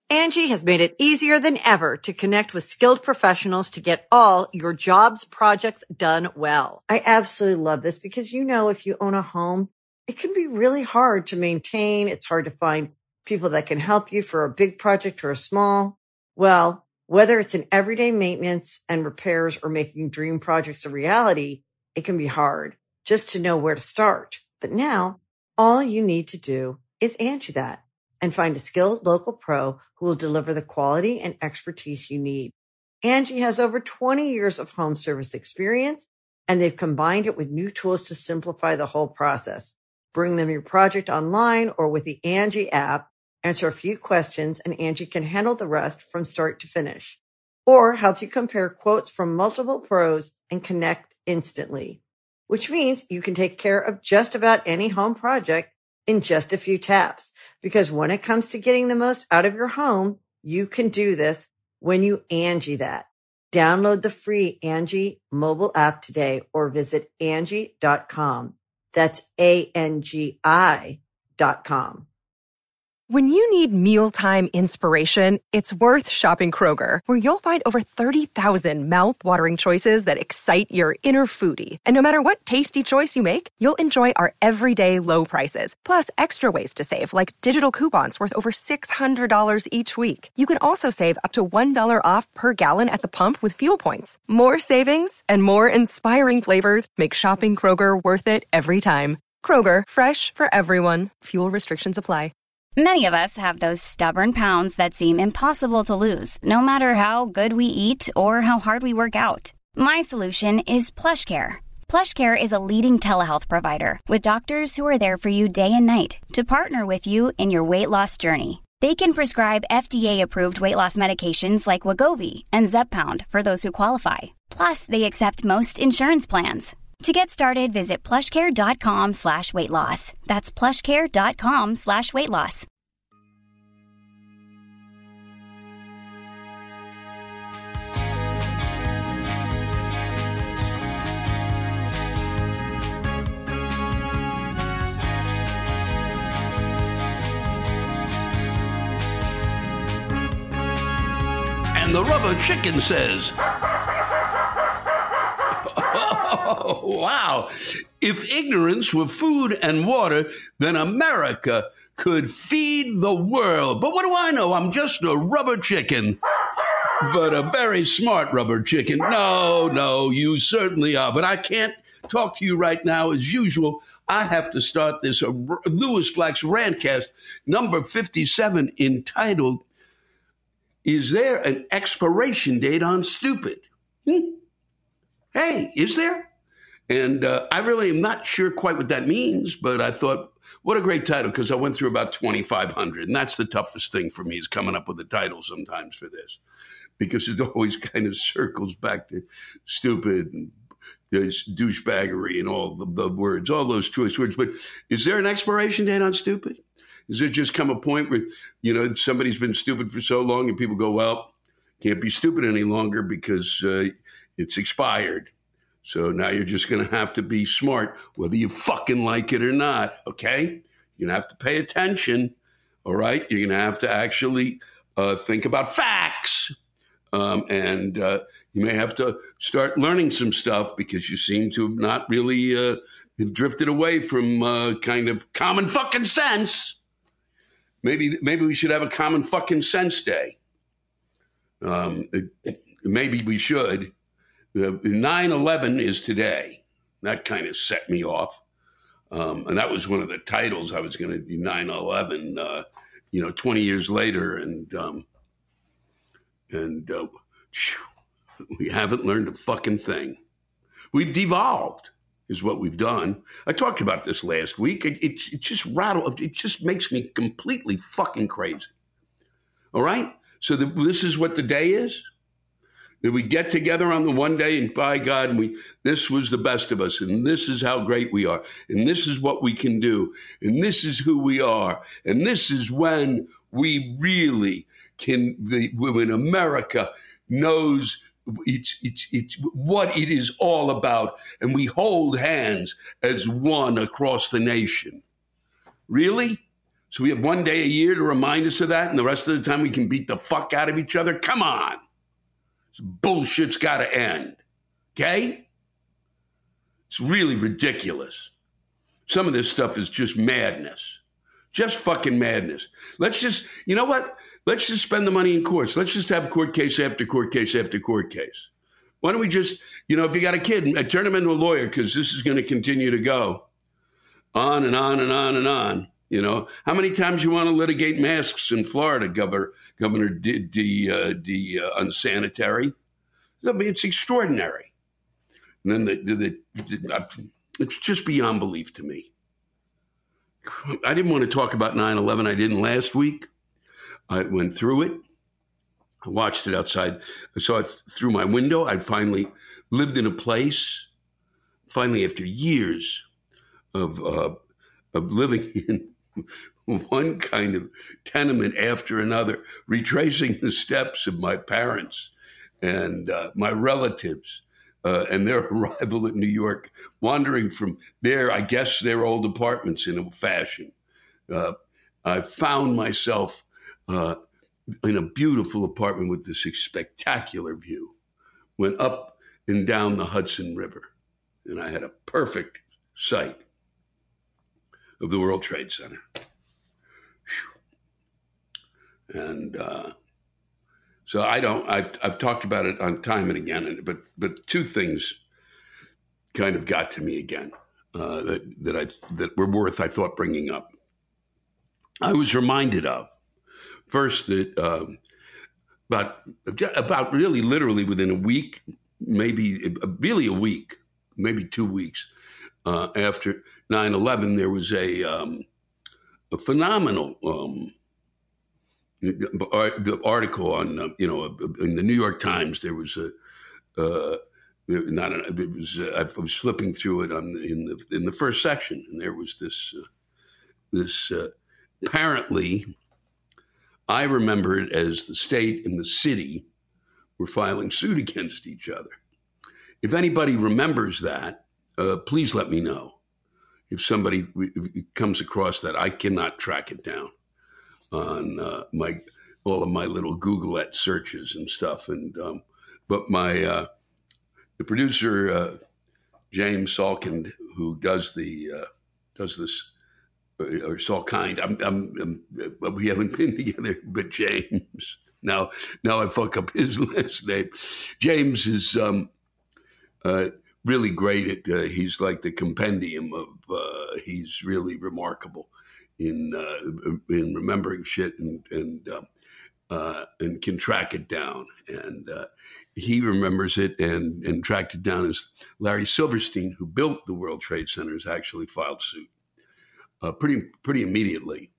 Angie has made it easier than ever to connect with skilled professionals to get all your jobs projects done well. I absolutely love this because, if you own a home, it can be really hard to maintain. It's hard to find people that can help you for a big project or a small. Well, whether it's in everyday maintenance and repairs or making dream projects a reality, it can be hard just to know where to start. But now all you need to do is Angie that and find a skilled local pro who will deliver the quality and expertise you need. Angie has over 20 years of home service experience, and they've combined it with new tools to simplify the whole process. Bring them your project online or with the Angie app, answer a few questions, and Angie can handle the rest from start to finish. Or help you compare quotes from multiple pros and connect instantly, which means you can take care of just about any home project in just a few taps. Because when it comes to getting the most out of your home, you can do this when you Angie that. Download the free Angie mobile app today or visit Angie.com. That's ANGI.com. When you need mealtime inspiration, it's worth shopping Kroger, where you'll find over 30,000 mouth-watering choices that excite your inner foodie. And no matter what tasty choice you make, you'll enjoy our everyday low prices, plus extra ways to save, like digital coupons worth over $600 each week. You can also save up to $1 off per gallon at the pump with fuel points. More savings and more inspiring flavors make shopping Kroger worth it every time. Kroger, fresh for everyone. Fuel restrictions apply. Many of us have those stubborn pounds that seem impossible to lose, no matter how good we eat or how hard we work out. My solution is PlushCare. PlushCare is a leading telehealth provider with doctors who are there for you day and night to partner with you in your weight loss journey. They can prescribe FDA-approved weight loss medications like Wegovy and Zepbound for those who qualify. Plus, they accept most insurance plans. To get started, visit plushcare.com/weightloss. That's plushcare.com/weightloss. And the rubber chicken says... Oh, wow. If ignorance were food and water, then America could feed the world. But what do I know? I'm just a rubber chicken. But a very smart rubber chicken. No, you certainly are. But I can't talk to you right now as usual. I have to start this Lewis Black's Rantcast, number 57, entitled, Is There an Expiration Date on Stupid? Hey, is there? And I really am not sure quite what that means, but I thought, what a great title, because I went through about 2,500. And that's the toughest thing for me, is coming up with a title sometimes for this, because it always kind of circles back to stupid and there's douchebaggery and all the words, all those choice words. But is there an expiration date on stupid? Is there just come a point where, somebody's been stupid for so long and people go, well, can't be stupid any longer because it's expired. So now you're just going to have to be smart, whether you fucking like it or not, okay? You're going to have to pay attention, all right? You're going to have to actually think about facts. And you may have to start learning some stuff because you seem to have not really have drifted away from kind of common fucking sense. Maybe we should have a common fucking sense day. Maybe we should. 9/11 is today. That kind of set me off. And that was one of the titles I was going to do, 9/11, 20 years later. And we haven't learned a fucking thing. We've devolved is what we've done. I talked about this last week. It just it just makes me completely fucking crazy. All right? So this is what the day is? That we get together on the one day and by God, this was the best of us, and this is how great we are, and this is what we can do, and this is who we are, and this is when we really can, when America knows it's what it is all about, and we hold hands as one across the nation. Really? So we have one day a year to remind us of that, and the rest of the time we can beat the fuck out of each other? Come on. This bullshit's got to end. Okay? It's really ridiculous. Some of this stuff is just madness. Just fucking madness. Let's just, you know what? Let's just spend the money in courts. Let's just have court case after court case after court case. Why don't we just, if you got a kid, turn him into a lawyer, because this is going to continue to go on and on and on and on. How many times you want to litigate masks in Florida, Governor unsanitary? I mean, it's extraordinary. And then it's just beyond belief to me. I didn't want to talk about 9/11. I didn't last week. I went through it. I watched it outside. I saw it through my window. I finally lived in a place, finally after years of living in one kind of tenement after another, retracing the steps of my parents and my relatives and their arrival at New York, wandering from their old apartments in a fashion. I found myself in a beautiful apartment with this spectacular view. Went up and down the Hudson River, and I had a perfect sight of the World Trade Center. Whew. And so I've talked about it on time and again, but two things kind of got to me again that were worth, I thought, bringing up. I was reminded of, first, that about really literally within a week, maybe really a week, maybe 2 weeks after 9/11, there was a phenomenal article on in the New York Times. There was I was flipping through it in the first section, and there was this apparently. I remember it as the state and the city were filing suit against each other. If anybody remembers that, please let me know. If somebody comes across that, I cannot track it down on all of my little Googleette searches and stuff. And but the producer James Salkind, who does this. Or Salkind. We haven't been together, but James. Now I fuck up his last name. James is really great at. He's like the compendium of. He's really remarkable in remembering shit and can track it down. And he remembers it and tracked it down as Larry Silverstein, who built the World Trade Centers, actually filed suit. Pretty immediately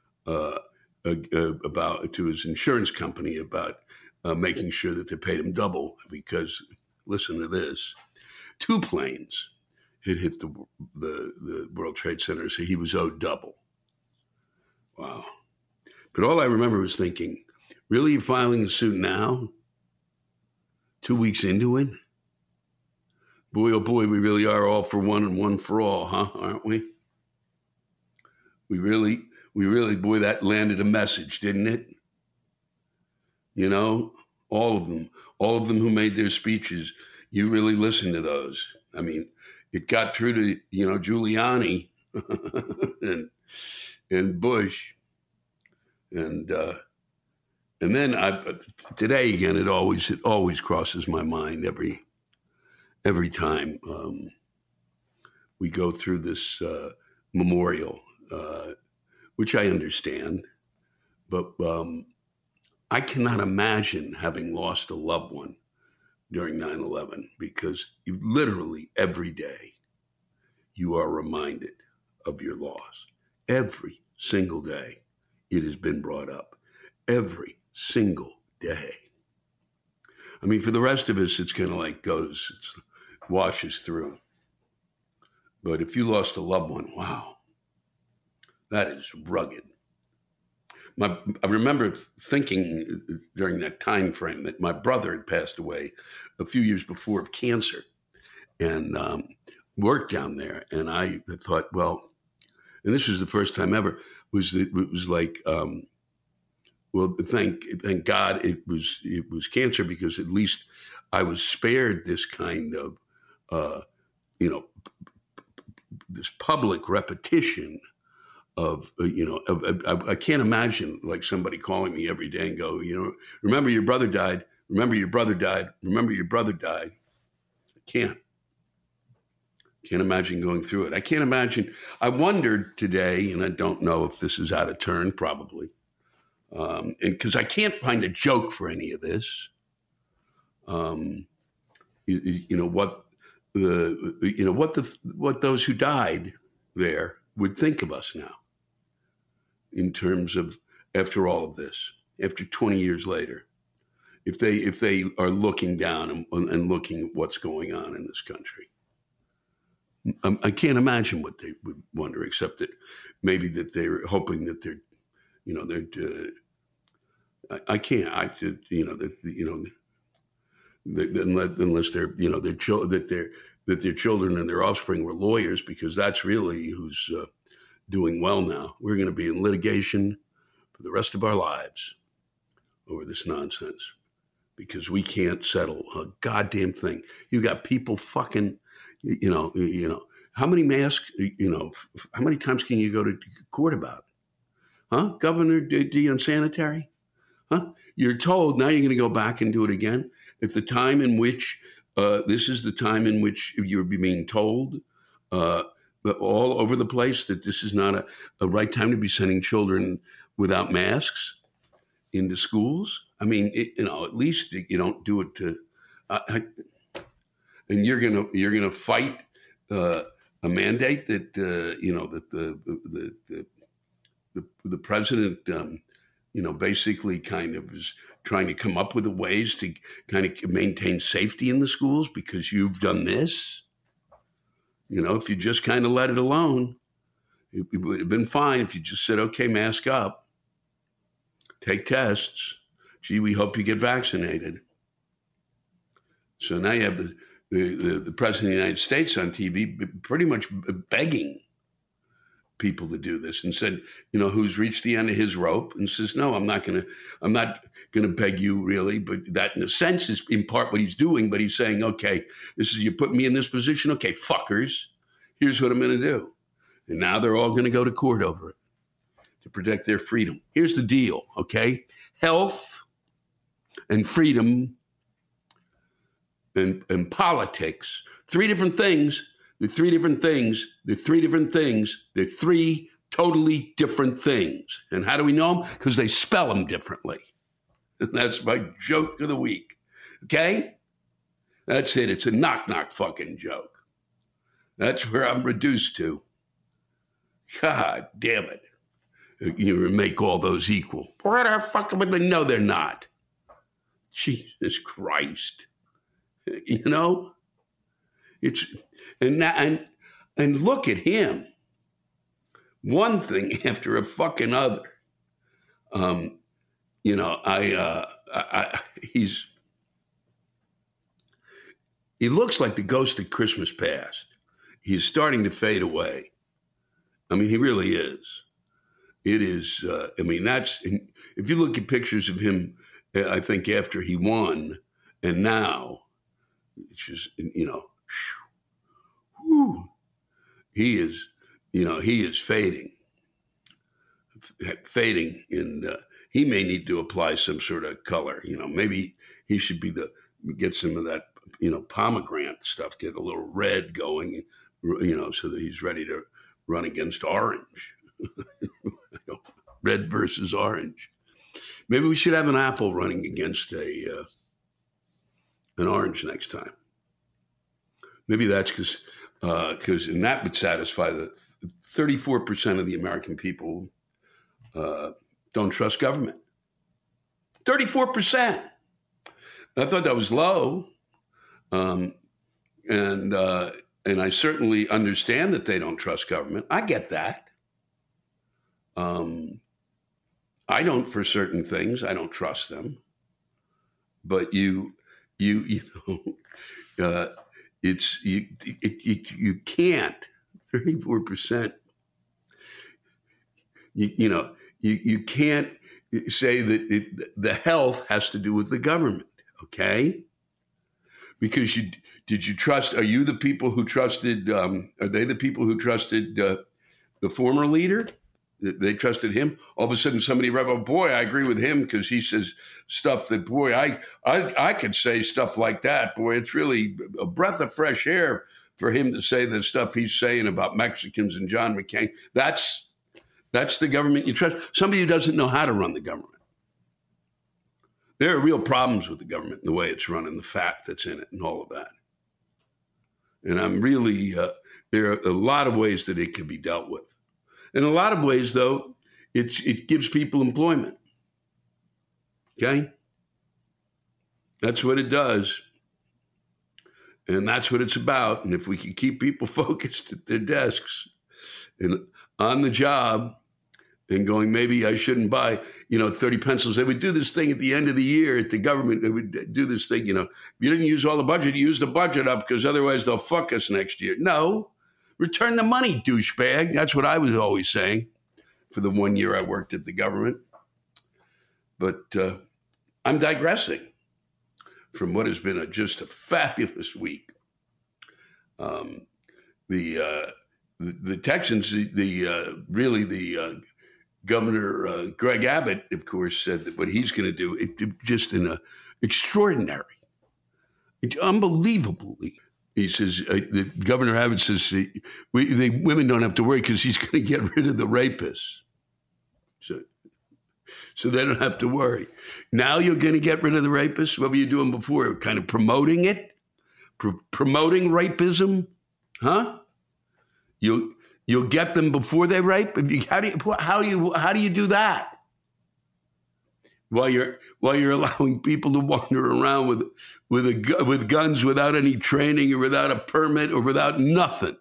about to his insurance company about making sure that they paid him double, because listen to this: 2 planes had hit the World Trade Center, so he was owed double. Wow! But all I remember was thinking, really, you're filing a suit now? 2 weeks into it? Boy, oh boy, we really are all for one and one for all, huh? Aren't we? We really, boy, that landed a message, didn't it? All of them who made their speeches, you really listened to those. I mean, it got through to, Giuliani and Bush. And then today again, it always crosses my mind every time we go through this memorial. Which I understand, but I cannot imagine having lost a loved one during 9/11, because literally every day you are reminded of your loss. Every single day it has been brought up. Every single day. I mean, for the rest of us, it's kind of like it washes through. But if you lost a loved one, wow. That is rugged. I remember thinking during that time frame that my brother had passed away a few years before of cancer, and worked down there. And I thought, well, and this was the first time ever, was like, well, thank God it was cancer, because at least I was spared this kind of, this public repetition of, I can't imagine like somebody calling me every day and go, remember your brother died, remember your brother died, remember your brother died. I can't imagine going through it. I can't imagine. I wondered today, and I don't know if this is out of turn, probably. And because I can't find a joke for any of this. What those who died there would think of us now, in terms of, after all of this, after 20 years later, if they are looking down and looking at what's going on in this country. I can't imagine what they would wonder, except that maybe that they're hoping that they're, I can't. Unless they're, that their children and their offspring were lawyers, because that's really who's doing well now. We're going to be in litigation for the rest of our lives over this nonsense, because we can't settle a goddamn thing. You got people fucking, how many masks, how many times can you go to court about it? Huh? Governor, the unsanitary? Huh? You're told now you're going to go back and do it again at the time in which, this is the time in which you're being told all over the place that this is not a right time to be sending children without masks into schools. I mean, at least you don't do it to, and you're gonna fight a mandate that that the president basically kind of is trying to come up with ways to kind of maintain safety in the schools, because you've done this. If you just kind of let it alone, it would have been fine if you just said, okay, mask up, take tests. Gee, we hope you get vaccinated. So now you have the president of the United States on TV pretty much begging people to do this, and said, who's reached the end of his rope and says, no, I'm not gonna beg you really, but that in a sense is in part what he's doing, but he's saying, okay, you put me in this position. Okay, fuckers, here's what I'm going to do. And now they're all going to go to court over it to protect their freedom. Here's the deal. Okay. Health and freedom and politics, three different things. They're three different things. They're three different things. They're three totally different things. And how do we know them? Because they spell them differently. And that's my joke of the week. Okay? That's it. It's a knock-knock fucking joke. That's where I'm reduced to. God damn it. You make all those equal. Where the fuck am I? No, they're not. Jesus Christ. It's and look at him. One thing after a fucking other. He looks like the ghost of Christmas past. He's starting to fade away. I mean, he really is. It is. If you look at pictures of him, I think after he won and now, it's just, he is fading, and he may need to apply some sort of color. Maybe he should get some of that, pomegranate stuff, get a little red going, so that he's ready to run against orange. Red versus orange. Maybe we should have an apple running against an orange next time. Maybe that's because and that would satisfy the 34% of the American people don't trust government. 34%. I thought that was low, and I certainly understand that they don't trust government. I get that. I don't for certain things. I don't trust them. But you can't. 34%. you can't say that the health has to do with the government, okay? Because did you trust? Are you the people who trusted? Are they the people who trusted the former leader? They trusted him. All of a sudden, somebody wrote, "Oh boy, I agree with him because he says stuff that boy, I could say stuff like that. Boy, it's really a breath of fresh air for him to say the stuff he's saying about Mexicans and John McCain." That's the government you trust. Somebody who doesn't know how to run the government. There are real problems with the government and the way it's run and the fat that's in it and all of that. And I'm really, there are a lot of ways that it can be dealt with. In a lot of ways, though, it gives people employment. Okay? That's what it does. And that's what it's about. And if we can keep people focused at their desks and on the job and going, maybe I shouldn't buy, 30 pencils. They would do this thing at the end of the year at the government. They would do this thing, if you didn't use all the budget, use the budget up because otherwise they'll fuck us next year. No. Return the money, douchebag. That's what I was always saying for the 1 year I worked at the government. But I'm digressing from what has been just a fabulous week. The Texans, Governor Greg Abbott, of course, said that what he's going to do, just in a extraordinary, unbelievably. He says, the Governor Abbott says, the women don't have to worry because he's going to get rid of the rapists. So they don't have to worry. Now you're going to get rid of the rapists? What were you doing before? Kind of promoting it? Promoting rapism? Huh? You'll get them before they rape? How do you do that? While you're allowing people to wander around with guns without any training or without a permit or without nothing.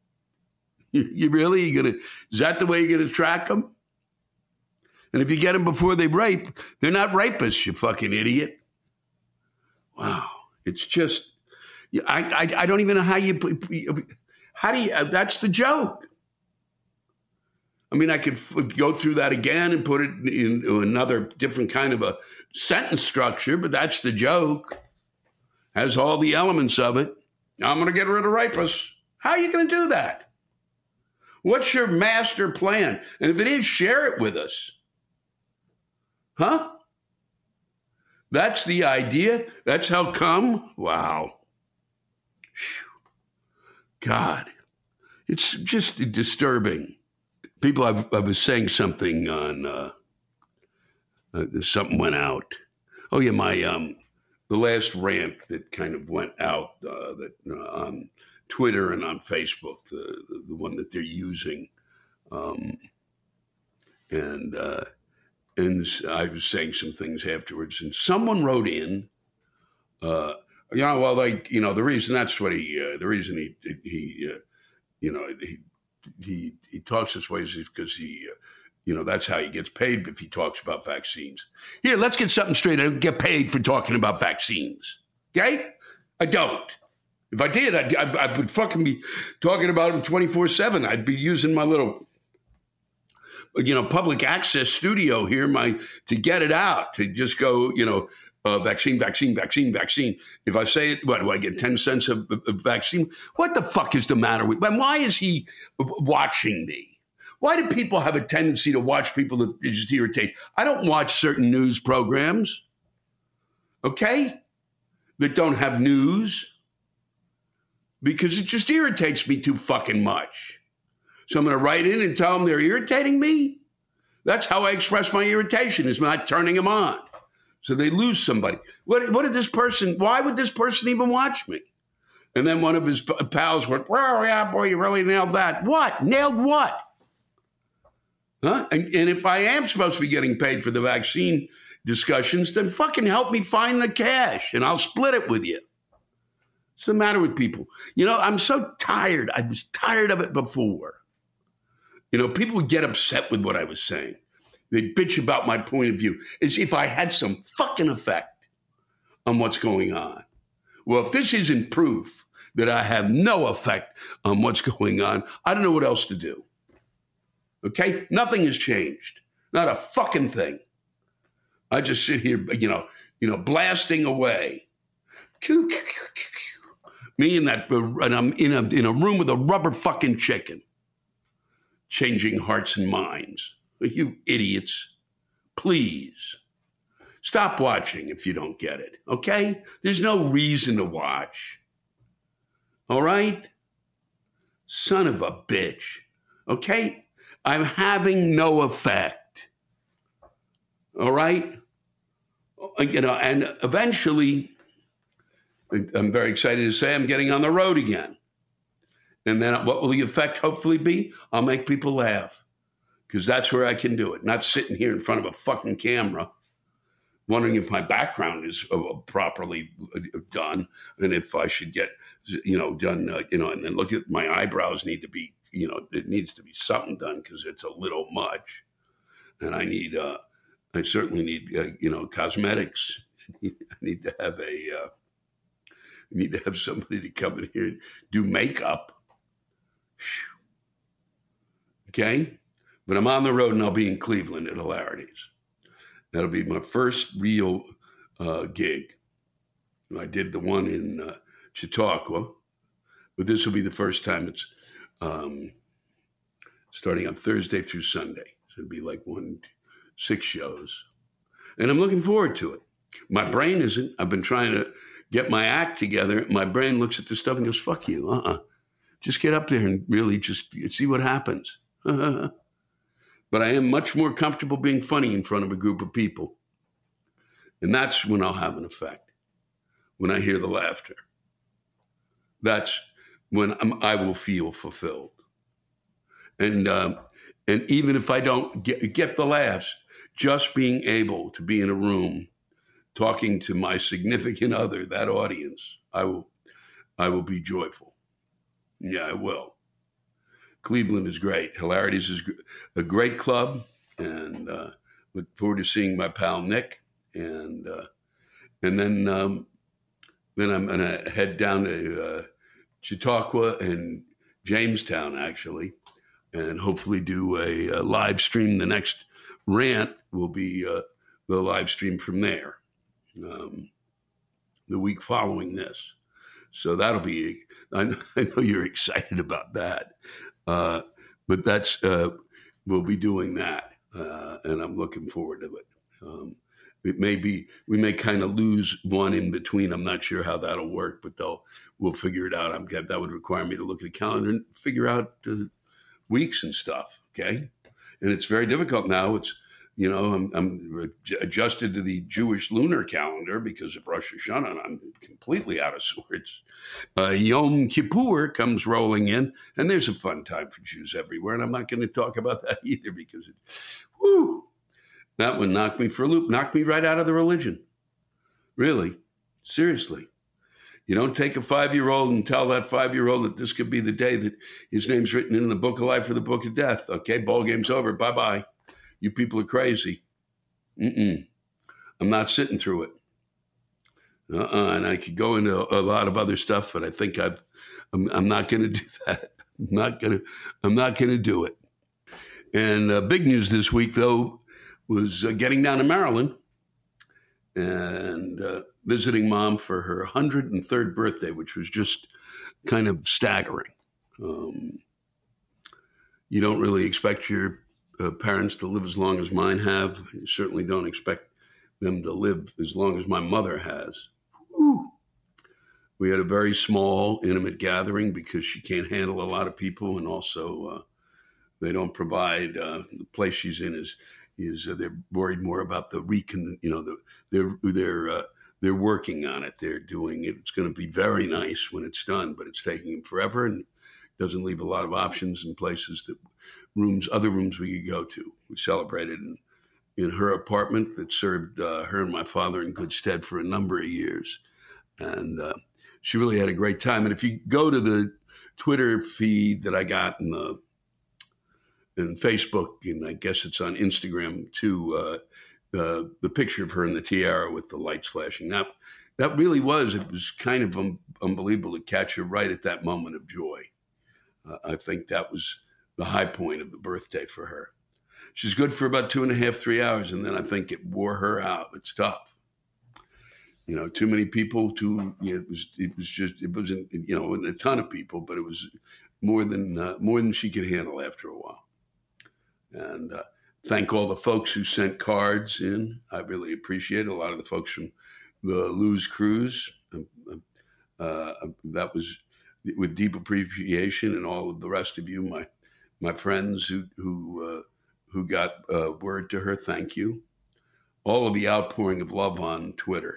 Is that the way you're gonna track them? And if you get them before they rape, they're not rapists, you fucking idiot. Wow, it's just I don't even know how do you. That's the joke. I mean, I could go through that again and put it into another different kind of a sentence structure, but that's the joke. Has all the elements of it. I'm going to get rid of rapists. How are you going to do that? What's your master plan? And if it is, share it with us. Huh? That's the idea? That's how come? Wow. God, it's just disturbing. People, I was saying something on, something went out. Oh yeah, my, the last rant that kind of went out on Twitter and on Facebook, the one that they're using. And I was saying some things afterwards and someone wrote in, the reason that's what the reason he talks this way is because that's how he gets paid if he talks about vaccines. Here, let's get something straight. I don't get paid for talking about vaccines. Okay? I don't. If I did, I would fucking be talking about them 24/7. I'd be using my little, public access studio here, to get it out, to just go, vaccine. If I say it, what do I get? 10 cents of vaccine? What the fuck is the matter with? And why is he watching me? Why do people have a tendency to watch people that just irritate? I don't watch certain news programs, okay, that don't have news because it just irritates me too fucking much. So I'm going to write in and tell them they're irritating me. That's how I express my irritation, is not turning them on. So they lose somebody. Why would this person even watch me? And then one of his pals went, well, yeah, boy, you really nailed that. What? Nailed what? Huh? And if I am supposed to be getting paid for the vaccine discussions, then fucking help me find the cash and I'll split it with you. What's the matter with people? I'm so tired. I was tired of it before. People would get upset with what I was saying. They'd bitch about my point of view as if I had some fucking effect on what's going on. Well, if this isn't proof that I have no effect on what's going on, I don't know what else to do. Okay? Nothing has changed. Not a fucking thing. I just sit here, blasting away. Me and I'm in a room with a rubber fucking chicken, changing hearts and minds. You idiots, please stop watching if you don't get it. Okay? There's no reason to watch. All right? Son of a bitch. Okay? I'm having no effect. All right? And eventually, I'm very excited to say I'm getting on the road again. And then what will the effect hopefully be? I'll make people laugh, because that's where I can do it. Not sitting here in front of a fucking camera wondering if my background is properly done and if I should get, done, and then look at my eyebrows need to be, it needs to be something done because it's a little much. And I certainly need, cosmetics. I need to have somebody to come in here and do makeup. Okay? But I'm on the road and I'll be in Cleveland at Hilarities. That'll be my first real gig. I did the one in Chautauqua, but this will be the first time it's starting on Thursday through Sunday. So it'll be like 6 shows. And I'm looking forward to it. My brain isn't. I've been trying to get my act together. My brain looks at this stuff and goes, fuck you. Just get up there and really just see what happens. But I am much more comfortable being funny in front of a group of people. And that's when I'll have an effect. When I hear the laughter. That's when I will feel fulfilled. And even if I don't get the laughs, just being able to be in a room talking to my significant other, that audience, I will be joyful. Yeah, I will. Cleveland is great. Hilarities is a great club, and look forward to seeing my pal Nick. And then I'm gonna head down to Chautauqua and Jamestown, actually, and hopefully do a live stream. The next rant will be the live stream from there, the week following this. So that'll be. I know you're excited about that. But that's, we'll be doing that. And I'm looking forward to it. We may kind of lose one in between. I'm not sure how that'll work, but we'll figure it out. That would require me to look at the calendar and figure out weeks and stuff. Okay. And it's very difficult now. It's, I'm adjusted to the Jewish lunar calendar because of Rosh Hashanah, and I'm completely out of sorts. Yom Kippur comes rolling in, and there's a fun time for Jews everywhere, and I'm not going to talk about that either because that would knock me for a loop, knock me right out of the religion. Really, seriously. You don't take a 5-year-old and tell that 5-year-old that this could be the day that his name's written in the book of life or the book of death. Okay, ball game's over. Bye-bye. You people are crazy. I'm not sitting through it. And I could go into a lot of other stuff, but I think I'm not going to do that. I'm not going to do it. And big news this week, though, was getting down to Maryland and visiting Mom for her 103rd birthday, which was just kind of staggering. You don't really expect your parents to live as long as mine have. You certainly don't expect them to live as long as my mother has. Whew. We had a very small, intimate gathering because she can't handle a lot of people, and also they don't provide the place she's in is they're worried more about the they're working on it. They're doing it. It's going to be very nice when it's done, but it's taking them forever and doesn't leave a lot of options in places other rooms we could go to. We celebrated in her apartment that served her and my father in good stead for a number of years. And she really had a great time. And if you go to the Twitter feed that I got in Facebook, and I guess it's on Instagram too, the picture of her in the tiara with the lights flashing. That really was, it was kind of unbelievable to catch her right at that moment of joy. I think that was the high point of the birthday for her. She's good for about 2.5, 3 hours, and then I think it wore her out. It's tough. Too many people. It wasn't a ton of people, but it was more than she could handle after a while. And thank all the folks who sent cards in. I really appreciate it. A lot of the folks from the Luz Cruise. That was with deep appreciation, and all of the rest of you, my friends who got word to her. Thank you. All of the outpouring of love on Twitter.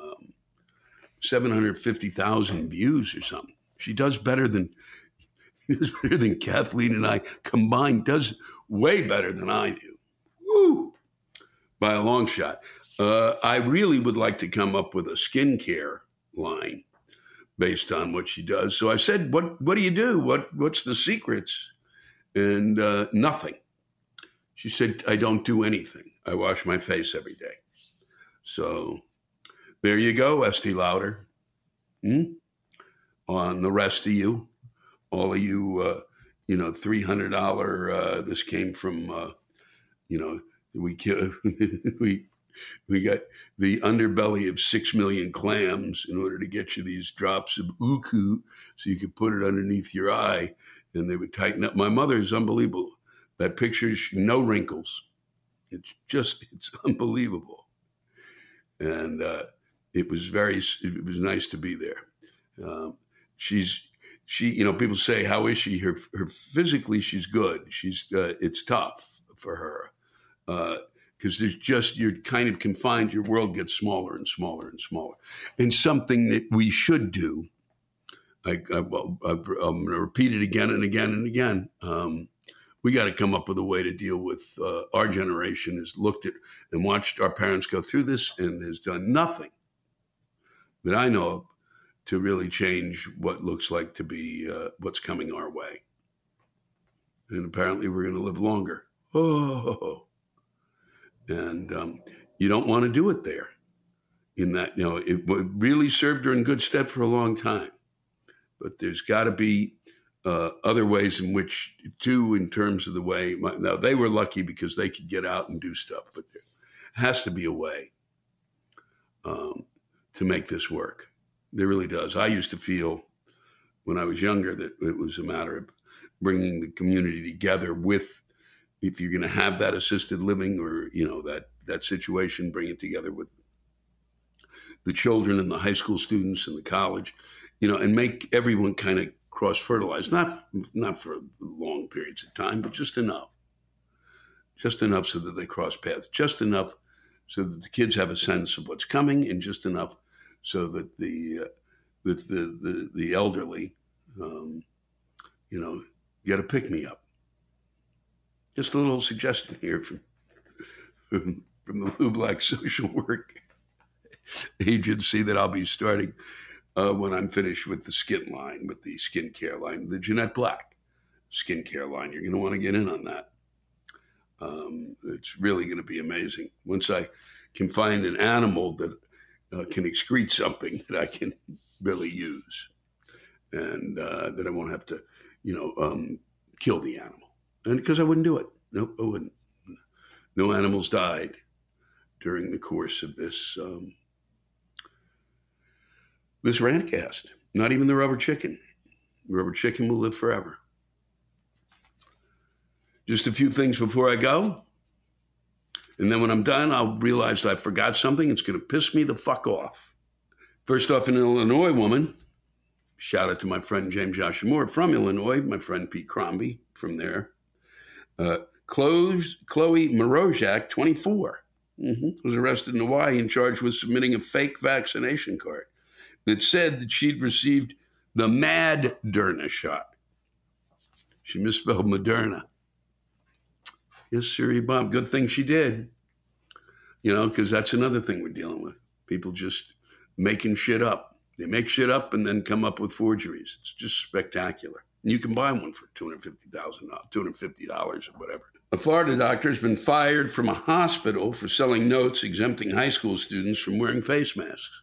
750,000 views or something. She does better than Kathleen and I combined. Does way better than I do. Woo! By a long shot. I really would like to come up with a skincare line based on what she does. So I said, what do you do? What's the secrets? And nothing. She said, I don't do anything. I wash my face every day. So there you go, Estee Lauder. On the rest of you, all of you, $300. This came from, we got the underbelly of 6 million clams in order to get you these drops of uku, so you could put it underneath your eye, and they would tighten up. My mother is unbelievable. That picture, no wrinkles. It's unbelievable. And it was nice to be there. People say, how is she? Her physically, she's good. It's tough for her. Because you're kind of confined. Your world gets smaller and smaller and smaller. And something that we should do, I'm going to repeat it again and again and again. We got to come up with a way to deal with our generation has looked at and watched our parents go through this and has done nothing that I know of to really change what looks like to be what's coming our way. And apparently we're going to live longer. Oh. And you don't want to do it there. In that, it really served her in good stead for a long time. But there's got to be other ways in which, too, in terms of the way. Now, they were lucky because they could get out and do stuff, but there has to be a way to make this work. There really does. I used to feel when I was younger that it was a matter of bringing the community together with, if you're going to have that assisted living or, that situation, bring it together with the children and the high school students and the college, and make everyone kind of cross-fertilize, not for long periods of time, but just enough so that they cross paths, just enough so that the kids have a sense of what's coming, and just enough so that the elderly, get a pick-me-up. Just a little suggestion here from the Lou Black Social Work Agency that I'll be starting when I'm finished with the skin line, with the skincare line, the Jeanette Black skincare line. You're going to want to get in on that. It's really going to be amazing. Once I can find an animal that can excrete something that I can really use, and that I won't have to, kill the animal. And because I wouldn't do it. Nope, I wouldn't. No animals died during the course of this this rantcast. Not even the rubber chicken. The rubber chicken will live forever. Just a few things before I go. And then when I'm done, I'll realize that I forgot something. It's going to piss me the fuck off. First off, an Illinois woman. Shout out to my friend James Joshua Moore from Illinois. My friend Pete Crombie from there. Chloe Morozak, 24, was arrested in Hawaii and charged with submitting a fake vaccination card that said that she'd received the Moderna shot. She misspelled Moderna. Yes, sir, Bob. Good thing she did. Because that's another thing we're dealing with. People just making shit up. They make shit up and then come up with forgeries. It's just spectacular. And you can buy one for $250 or whatever. A Florida doctor has been fired from a hospital for selling notes exempting high school students from wearing face masks.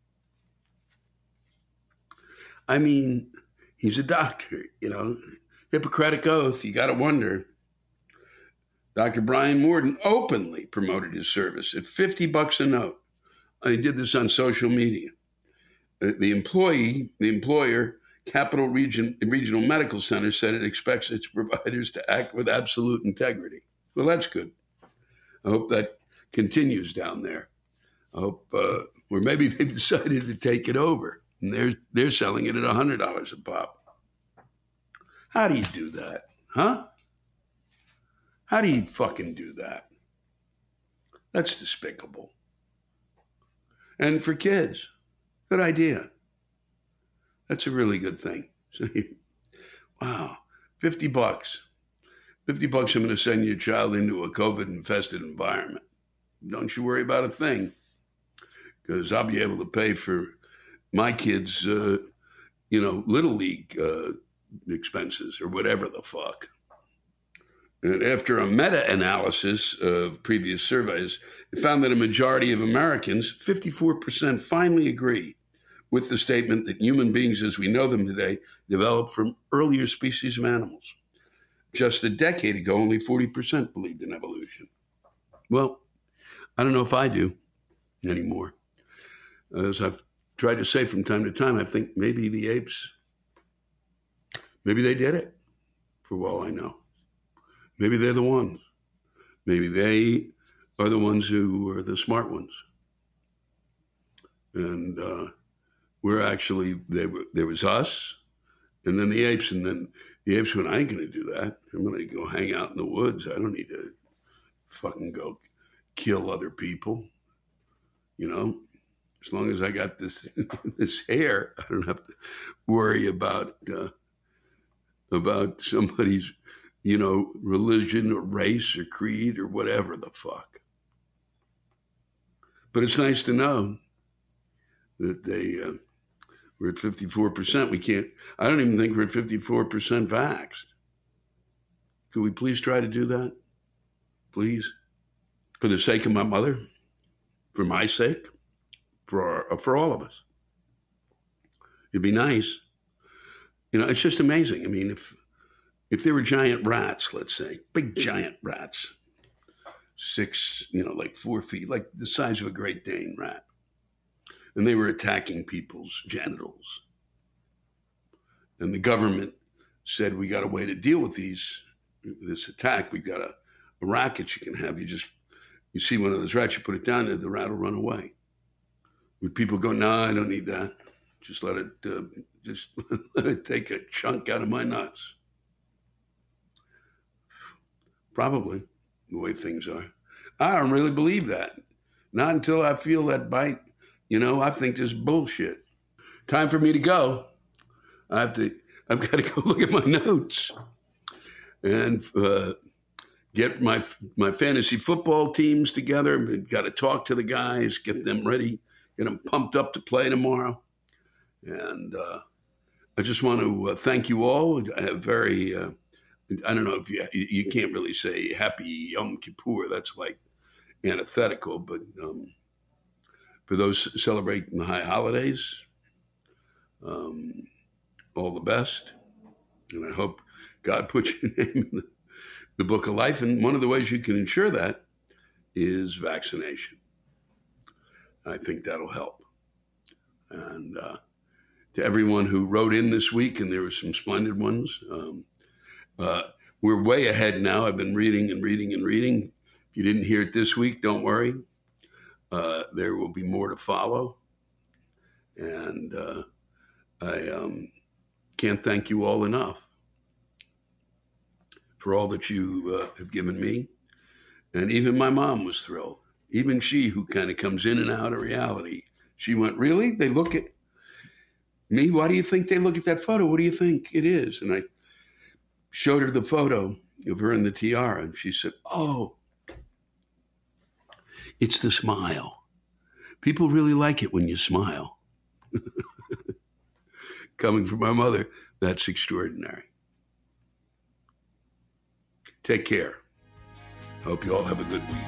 I mean, he's a doctor, Hippocratic oath, you got to wonder. Dr. Brian Morden openly promoted his service at $50 a note. He did this on social media. The employer, Capital Regional Medical Center, said it expects its providers to act with absolute integrity. Well, that's good. I hope that continues down there. I hope, or maybe they've decided to take it over, and they're selling it at $100 a pop. How do you do that, huh? How do you fucking do that? That's despicable. And for kids, good idea. That's a really good thing. Wow, $50. $50 I'm going to send your child into a COVID-infested environment. Don't you worry about a thing, because I'll be able to pay for my kids' Little League expenses or whatever the fuck. And after a meta-analysis of previous surveys, it found that a majority of Americans, 54%, finally agree with the statement that human beings as we know them today developed from earlier species of animals. Just a decade ago, only 40% believed in evolution. Well, I don't know if I do anymore. As I've tried to say from time to time, I think maybe the apes, maybe they did it, for all I know. Maybe they're the ones. Maybe they are the ones who are the smart ones. And we're actually, there was us, and then the apes, and then the apes went, I ain't going to do that. I'm going to go hang out in the woods. I don't need to fucking go kill other people. You know, as long as I got this hair, I don't have to worry about somebody's, religion or race or creed or whatever the fuck. But it's nice to know that we're at 54%. I don't even think we're at 54% vaxxed. Could we please try to do that? Please? For the sake of my mother? For my sake? For all of us? It'd be nice. It's just amazing. I mean, if there were giant rats, let's say, big giant rats, 6, like 4 feet, like the size of a Great Dane rat, and they were attacking people's genitals, and the government said, we got a way to deal with this attack. We've got a racket you can have. You see one of those rats, you put it down there, the rat will run away. Would people go, no, I don't need that. Just let it take a chunk out of my nuts. Probably, the way things are. I don't really believe that. Not until I feel that bite. I think this is bullshit. Time for me to go. I've got to go look at my notes and get my fantasy football teams together. I've got to talk to the guys, get them ready, get them pumped up to play tomorrow. And I just want to thank you all. I have I don't know if you can't really say Happy Yom Kippur. That's like antithetical, but for those celebrating the high holidays, all the best. And I hope God puts your name in the book of life. And one of the ways you can ensure that is vaccination. I think that'll help. And to everyone who wrote in this week, and there were some splendid ones, we're way ahead now. I've been reading and reading and reading. If you didn't hear it this week, don't worry. There will be more to follow. And I can't thank you all enough for all that you have given me. And even my mom was thrilled. Even she, who kind of comes in and out of reality, she went, really? They look at me? Why do you think they look at that photo? What do you think it is? And I showed her the photo of her in the tiara, and she said, oh, it's the smile. People really like it when you smile. Coming from my mother, that's extraordinary. Take care. Hope you all have a good week.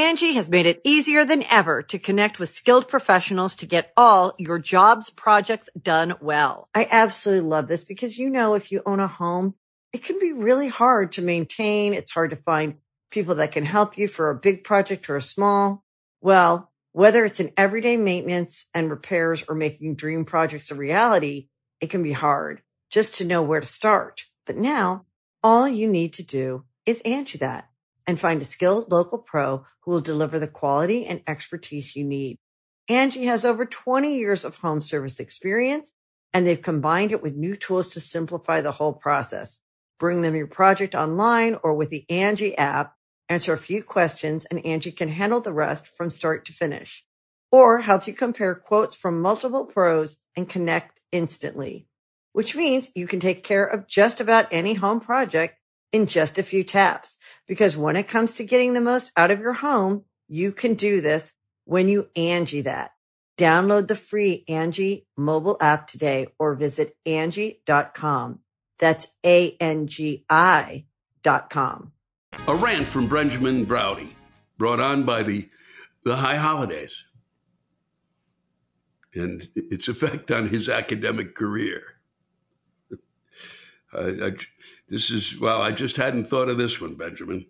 Angie has made it easier than ever to connect with skilled professionals to get all your jobs projects done well. I absolutely love this because, you know, if you own a home, it can be really hard to maintain. It's hard to find people that can help you for a big project or a small. Well, whether it's in everyday maintenance and repairs or making dream projects a reality, it can be hard just to know where to start. But now all you need to do is Angie that and find a skilled local pro who will deliver the quality and expertise you need. Angie has over 20 years of home service experience, and they've combined it with new tools to simplify the whole process. Bring them your project online or with the Angie app, answer a few questions, and Angie can handle the rest from start to finish. Or help you compare quotes from multiple pros and connect instantly, which means you can take care of just about any home project in just a few taps. Because when it comes to getting the most out of your home, you can do this when you Angie that. Download the free Angie mobile app today or visit Angie.com. That's ANGI.com. A rant from Benjamin Browdy, brought on by the high holidays and its effect on his academic career. I just hadn't thought of this one, Benjamin.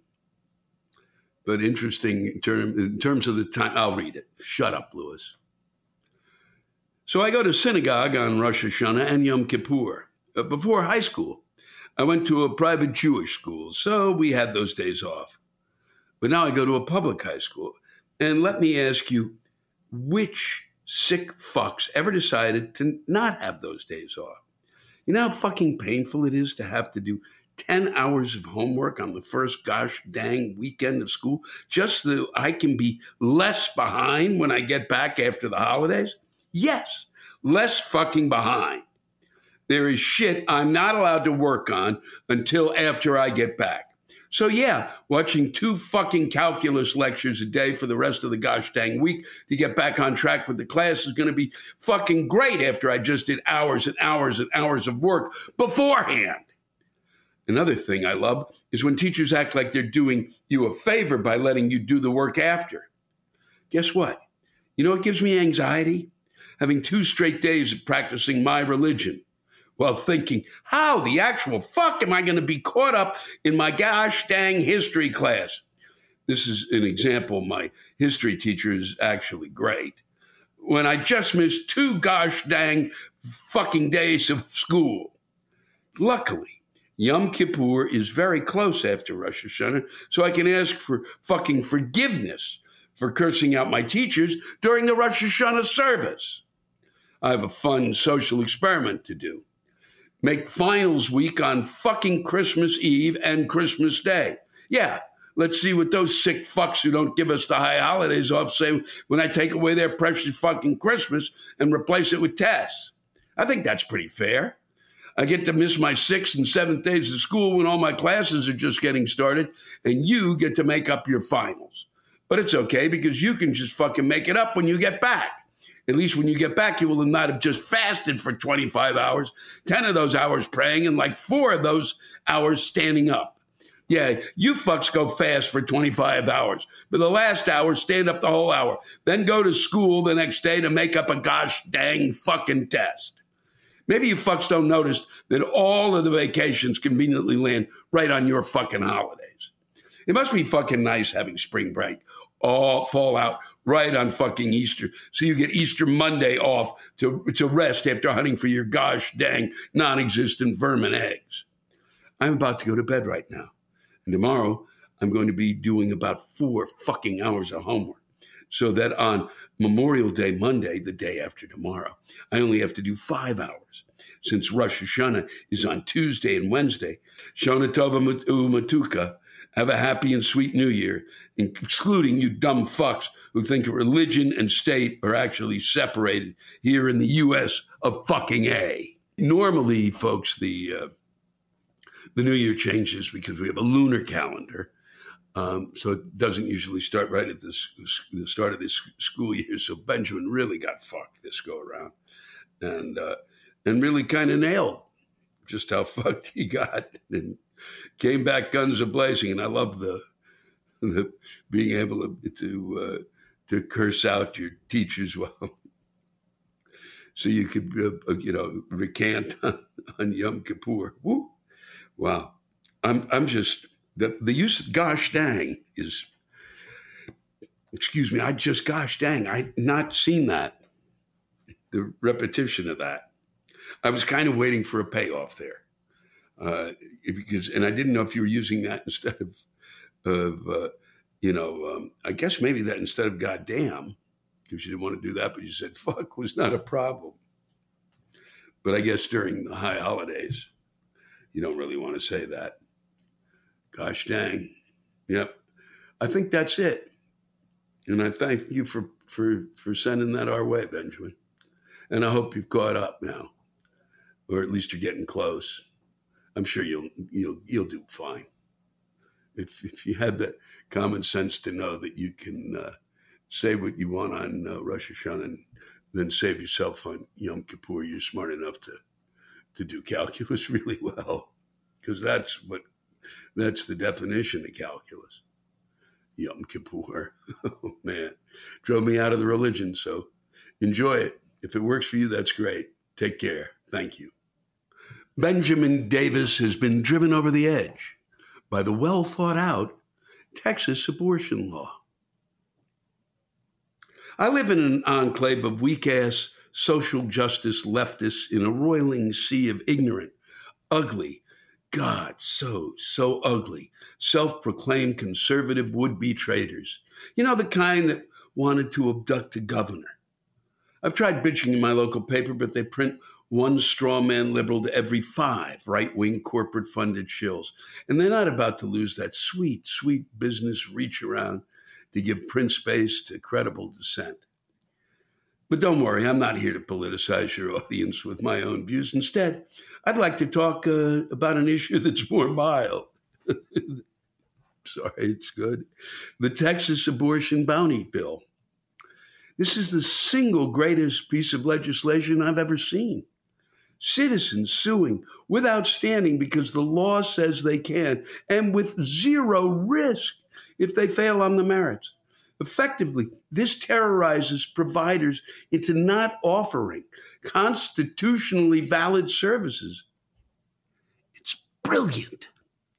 But interesting in terms of the time. I'll read it. Shut up, Lewis. So I go to synagogue on Rosh Hashanah and Yom Kippur. Before high school, I went to a private Jewish school, so we had those days off. But now I go to a public high school. And let me ask you, which sick fucks ever decided to not have those days off? You know how fucking painful it is to have to do 10 hours of homework on the first gosh dang weekend of school just so I can be less behind when I get back after the holidays? Yes, less fucking behind. There is shit I'm not allowed to work on until after I get back. So yeah, watching 2 fucking calculus lectures a day for the rest of the gosh dang week to get back on track with the class is going to be fucking great after I just did hours and hours and hours of work beforehand. Another thing I love is when teachers act like they're doing you a favor by letting you do the work after. Guess what? You know what gives me anxiety? Having 2 straight days of practicing my religion while thinking, how the actual fuck am I going to be caught up in my gosh dang history class? This is an example. My history teacher is actually great. When I just missed 2 gosh dang fucking days of school. Luckily, Yom Kippur is very close after Rosh Hashanah, so I can ask for fucking forgiveness for cursing out my teachers during the Rosh Hashanah service. I have a fun social experiment to do. Make finals week on fucking Christmas Eve and Christmas Day. Yeah, let's see what those sick fucks who don't give us the high holidays off say when I take away their precious fucking Christmas and replace it with tests. I think that's pretty fair. I get to miss my 6th and 7th days of school when all my classes are just getting started, and you get to make up your finals. But it's okay because you can just fucking make it up when you get back. At least when you get back, you will not have just fasted for 25 hours, 10 of those hours praying, and like 4 of those hours standing up. Yeah, you fucks go fast for 25 hours, but the last hour, stand up the whole hour. Then go to school the next day to make up a gosh dang fucking test. Maybe you fucks don't notice that all of the vacations conveniently land right on your fucking holidays. It must be fucking nice having spring break all fall out right on fucking Easter. So you get Easter Monday off to rest after hunting for your gosh dang non-existent vermin eggs. I'm about to go to bed right now. And tomorrow I'm going to be doing about 4 fucking hours of homework. So that on Memorial Day Monday, the day after tomorrow, I only have to do 5 hours. Since Rosh Hashanah is on Tuesday and Wednesday, Shana Tova Umatuka, have a happy and sweet New Year, excluding you dumb fucks who think religion and state are actually separated here in the U.S. of fucking A. Normally, folks, the New Year changes because we have a lunar calendar. So it doesn't usually start right at the start of this school year. So Benjamin really got fucked this go around and really kind of nailed just how fucked he got and came back guns a-blazing. And I love the being able to curse out your teachers well, so you could recant on Yom Kippur. Woo. Wow, I'm just the use of gosh dang is. Excuse me, gosh dang, I'd not seen that. The repetition of that. I was kind of waiting for a payoff there. And I didn't know if you were using that instead of I guess maybe that instead of goddamn, because you didn't want to do that, but you said fuck was not a problem. But I guess during the high holidays, you don't really want to say that. Gosh dang. Yep. I think that's it. And I thank you for sending that our way, Benjamin. And I hope you've caught up now, or at least you're getting close. I'm sure you'll do fine. If you had the common sense to know that you can say what you want on Rosh Hashanah and then save yourself on Yom Kippur, you're smart enough to do calculus really well, because that's the definition of calculus. Yom Kippur. Oh, man. Drove me out of the religion, so enjoy it. If it works for you, that's great. Take care. Thank you. Benjamin Davis has been driven over the edge by the well-thought-out Texas abortion law. I live in an enclave of weak-ass social justice leftists in a roiling sea of ignorant, ugly, God, so ugly, self-proclaimed conservative would-be traitors. You know, the kind that wanted to abduct a governor. I've tried bitching in my local paper, but they print one straw man liberal to every 5 right-wing corporate-funded shills. And they're not about to lose that sweet, sweet business reach around to give print space to credible dissent. But don't worry, I'm not here to politicize your audience with my own views. Instead, I'd like to talk about an issue that's more mild. Sorry, it's good. The Texas Abortion Bounty Bill. This is the single greatest piece of legislation I've ever seen. Citizens suing without standing because the law says they can, and with zero risk if they fail on the merits. Effectively, this terrorizes providers into not offering constitutionally valid services. It's brilliant.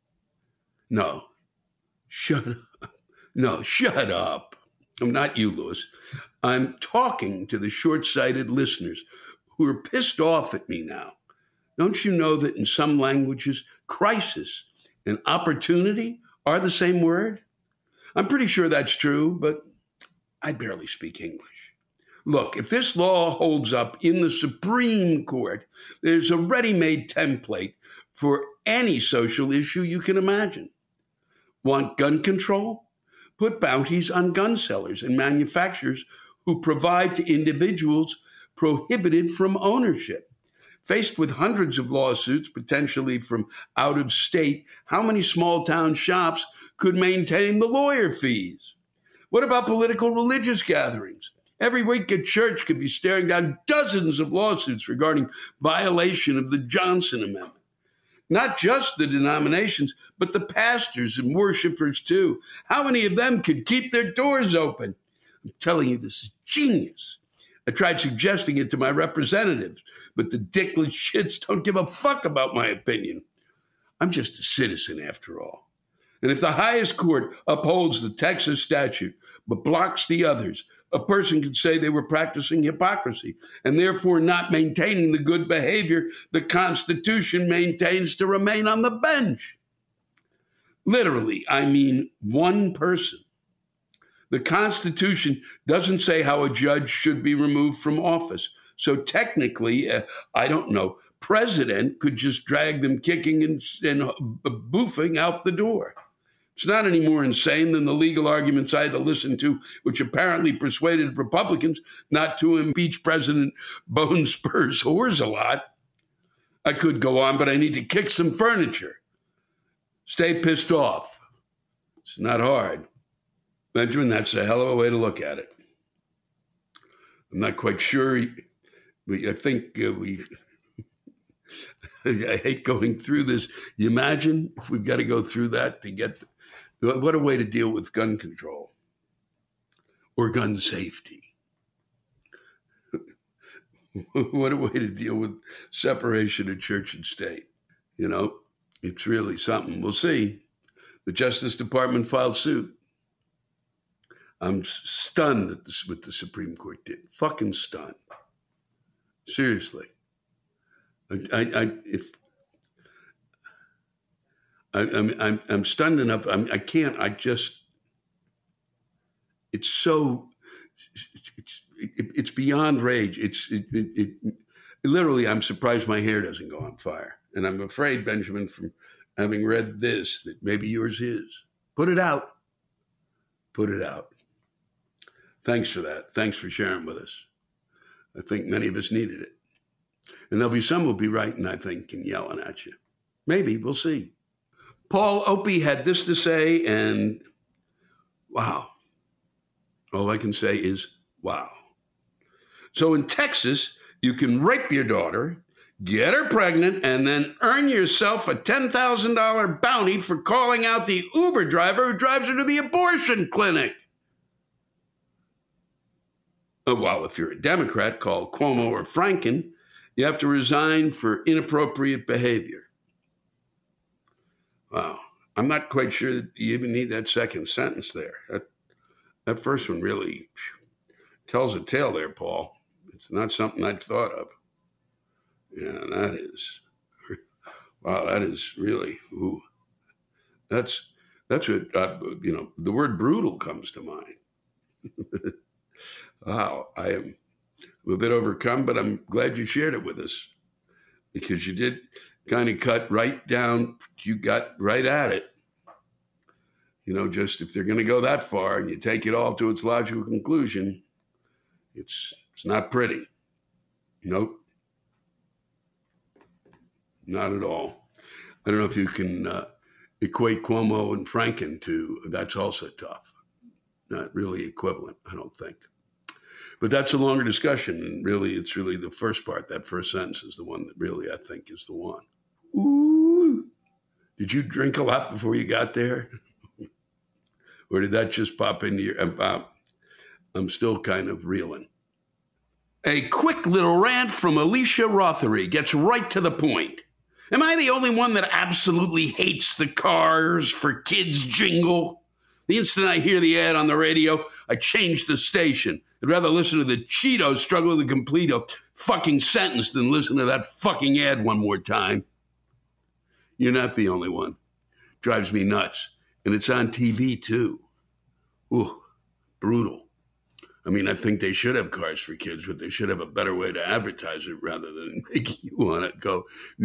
No, shut up. No, shut up. I'm not you, Louis. I'm talking to the short-sighted listeners who are pissed off at me now. Don't you know that in some languages, crisis and opportunity are the same word? I'm pretty sure that's true, but I barely speak English. Look, if this law holds up in the Supreme Court, there's a ready-made template for any social issue you can imagine. Want gun control? Put bounties on gun sellers and manufacturers who provide to individuals prohibited from ownership. Faced with hundreds of lawsuits, potentially from out of state, how many small town shops could maintain the lawyer fees? What about political religious gatherings? Every week a church could be staring down dozens of lawsuits regarding violation of the Johnson Amendment. Not just the denominations, but the pastors and worshipers too. How many of them could keep their doors open? I'm telling you, this is genius. I tried suggesting it to my representatives, but the dickless shits don't give a fuck about my opinion. I'm just a citizen after all. And if the highest court upholds the Texas statute but blocks the others, a person could say they were practicing hypocrisy and therefore not maintaining the good behavior the Constitution maintains to remain on the bench. Literally, I mean one person. The Constitution doesn't say how a judge should be removed from office. So technically, president could just drag them kicking and boofing out the door. It's not any more insane than the legal arguments I had to listen to, which apparently persuaded Republicans not to impeach President Bone Spurs Whores a lot. I could go on, but I need to kick some furniture. Stay pissed off. It's not hard. Benjamin, that's a hell of a way to look at it. I'm not quite sure. I think I hate going through this. You imagine if we've got to go through that to get What a way to deal with gun control or gun safety. What a way to deal with separation of church and state. You know, it's really something. We'll see. The Justice Department filed suit. I'm stunned at this, what the Supreme Court did. Fucking stunned. Seriously. I'm stunned enough. It's beyond rage. Literally, I'm surprised my hair doesn't go on fire. And I'm afraid, Benjamin, from having read this, that maybe yours is. Put it out. Put it out. Thanks for that. Thanks for sharing with us. I think many of us needed it. And there'll be some who'll be writing, I think, and yelling at you. Maybe. We'll see. Paul Opie had this to say, and wow. All I can say is, wow. So in Texas, you can rape your daughter, get her pregnant, and then earn yourself a $10,000 bounty for calling out the Uber driver who drives her to the abortion clinic. Well, if you're a Democrat, called Cuomo or Franken, you have to resign for inappropriate behavior. Wow. I'm not quite sure that you even need that second sentence there. That first one really tells a tale there, Paul. It's not something I'd thought of. Yeah, that is, wow, that is really, ooh. That's what, the word brutal comes to mind. Wow, I am a bit overcome, but I'm glad you shared it with us because you did kind of cut right down. You got right at it. You know, just if they're going to go that far and you take it all to its logical conclusion, it's not pretty. Nope. Not at all. I don't know if you can equate Cuomo and Franken to that's also tough. Not really equivalent, I don't think. But that's a longer discussion, and really, it's really the first part. That first sentence is the one that really, I think, is the one. Ooh. Did you drink a lot before you got there? Or did that just pop into your... I'm still kind of reeling. A quick little rant from Alicia Rothery gets right to the point. Am I the only one that absolutely hates the Cars for Kids jingle? The instant I hear the ad on the radio, I change the station. I'd rather listen to the Cheetos struggle to complete a fucking sentence than listen to that fucking ad one more time. You're not the only one. Drives me nuts. And it's on TV, too. Ooh, brutal. I mean, I think they should have Cars for Kids, but they should have a better way to advertise it rather than make you want to go,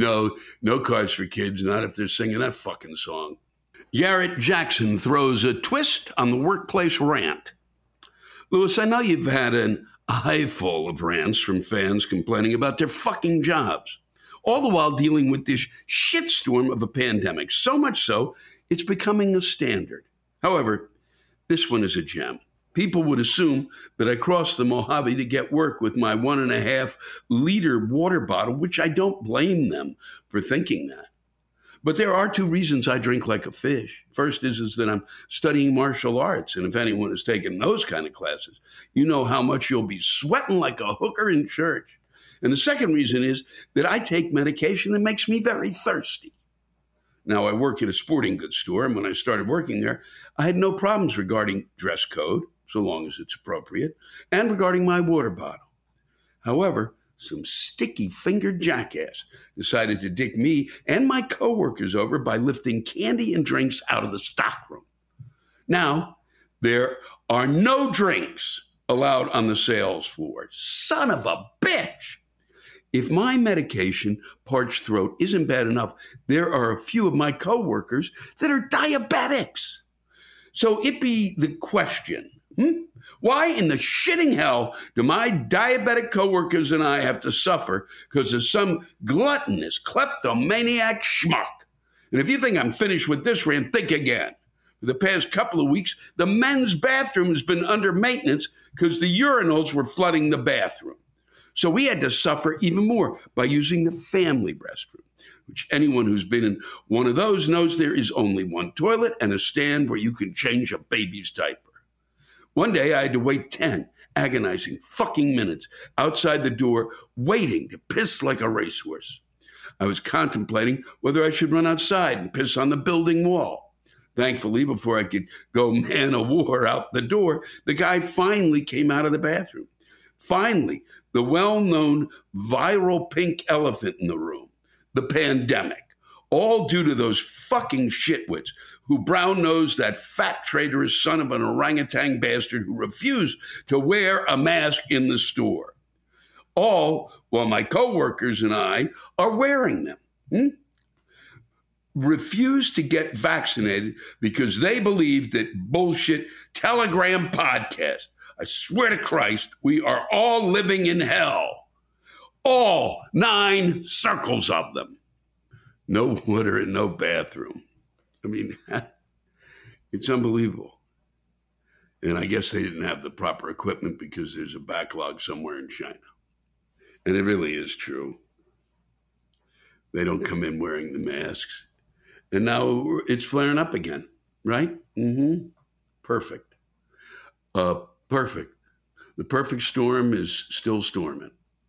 no Cars for Kids, not if they're singing that fucking song. Garrett Jackson throws a twist on the workplace rant. Louis, I know you've had an eyeful of rants from fans complaining about their fucking jobs, all the while dealing with this shitstorm of a pandemic, so much so it's becoming a standard. However, this one is a gem. People would assume that I crossed the Mojave to get work with my 1.5 liter water bottle, which I don't blame them for thinking that. But there are 2 reasons I drink like a fish. First is that I'm studying martial arts. And if anyone has taken those kind of classes, you know how much you'll be sweating like a hooker in church. And the second reason is that I take medication that makes me very thirsty. Now, I work at a sporting goods store, and when I started working there, I had no problems regarding dress code, so long as it's appropriate, and regarding my water bottle. However, some sticky-fingered jackass decided to dick me and my coworkers over by lifting candy and drinks out of the stockroom. Now, there are no drinks allowed on the sales floor. Son of a bitch! If my medication, parched throat, isn't bad enough, there are a few of my coworkers that are diabetics. So it be the question, why in the shitting hell do my diabetic coworkers and I have to suffer because of some gluttonous, kleptomaniac schmuck? And if you think I'm finished with this rant, think again. For the past couple of weeks, the men's bathroom has been under maintenance because the urinals were flooding the bathroom. So we had to suffer even more by using the family restroom, which anyone who's been in one of those knows there is only one toilet and a stand where you can change a baby's diaper. One day I had to wait 10 agonizing fucking minutes outside the door, waiting to piss like a racehorse. I was contemplating whether I should run outside and piss on the building wall. Thankfully, before I could go man of war out the door, the guy finally came out of the bathroom. Finally, the well-known viral pink elephant in the room, the pandemic, all due to those fucking shitwits who brown-nosed that fat traitorous son of an orangutan bastard who refused to wear a mask in the store. All while my coworkers and I are wearing them. Refused to get vaccinated because they believe that bullshit Telegram podcast. I swear to Christ, we are all living in hell. All 9 circles of them. No water and no bathroom. I mean, it's unbelievable. And I guess they didn't have the proper equipment because there's a backlog somewhere in China. And it really is true. They don't come in wearing the masks. And now it's flaring up again, right? Perfect. Perfect. The perfect storm is still storming.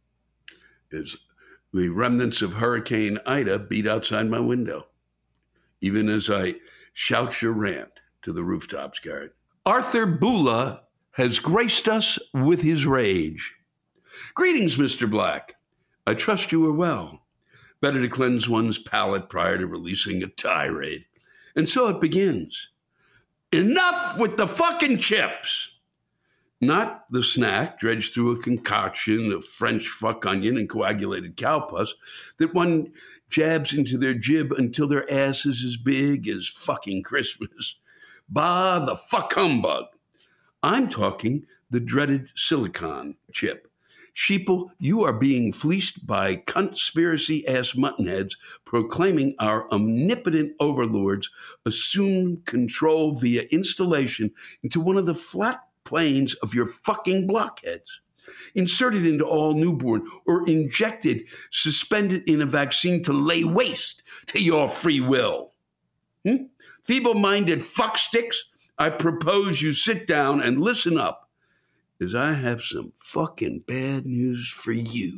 As the remnants of Hurricane Ida beat outside my window, even as I shout your rant to the rooftops, Garrett. Arthur Bula has graced us with his rage. Greetings, Mr. Black. I trust you are well. Better to cleanse one's palate prior to releasing a tirade. And so it begins. Enough with the fucking chips. Not the snack dredged through a concoction of French fuck onion and coagulated cow pus that one jabs into their jib until their ass is as big as fucking Christmas. Bah, the fuck humbug. I'm talking the dreaded silicon chip. Sheeple, you are being fleeced by conspiracy-ass muttonheads proclaiming our omnipotent overlords assume control via installation into one of the flat planes of your fucking blockheads, inserted into all newborn or injected, suspended in a vaccine to lay waste to your free will. Feeble-minded fucksticks, I propose you sit down and listen up, as I have some fucking bad news for you.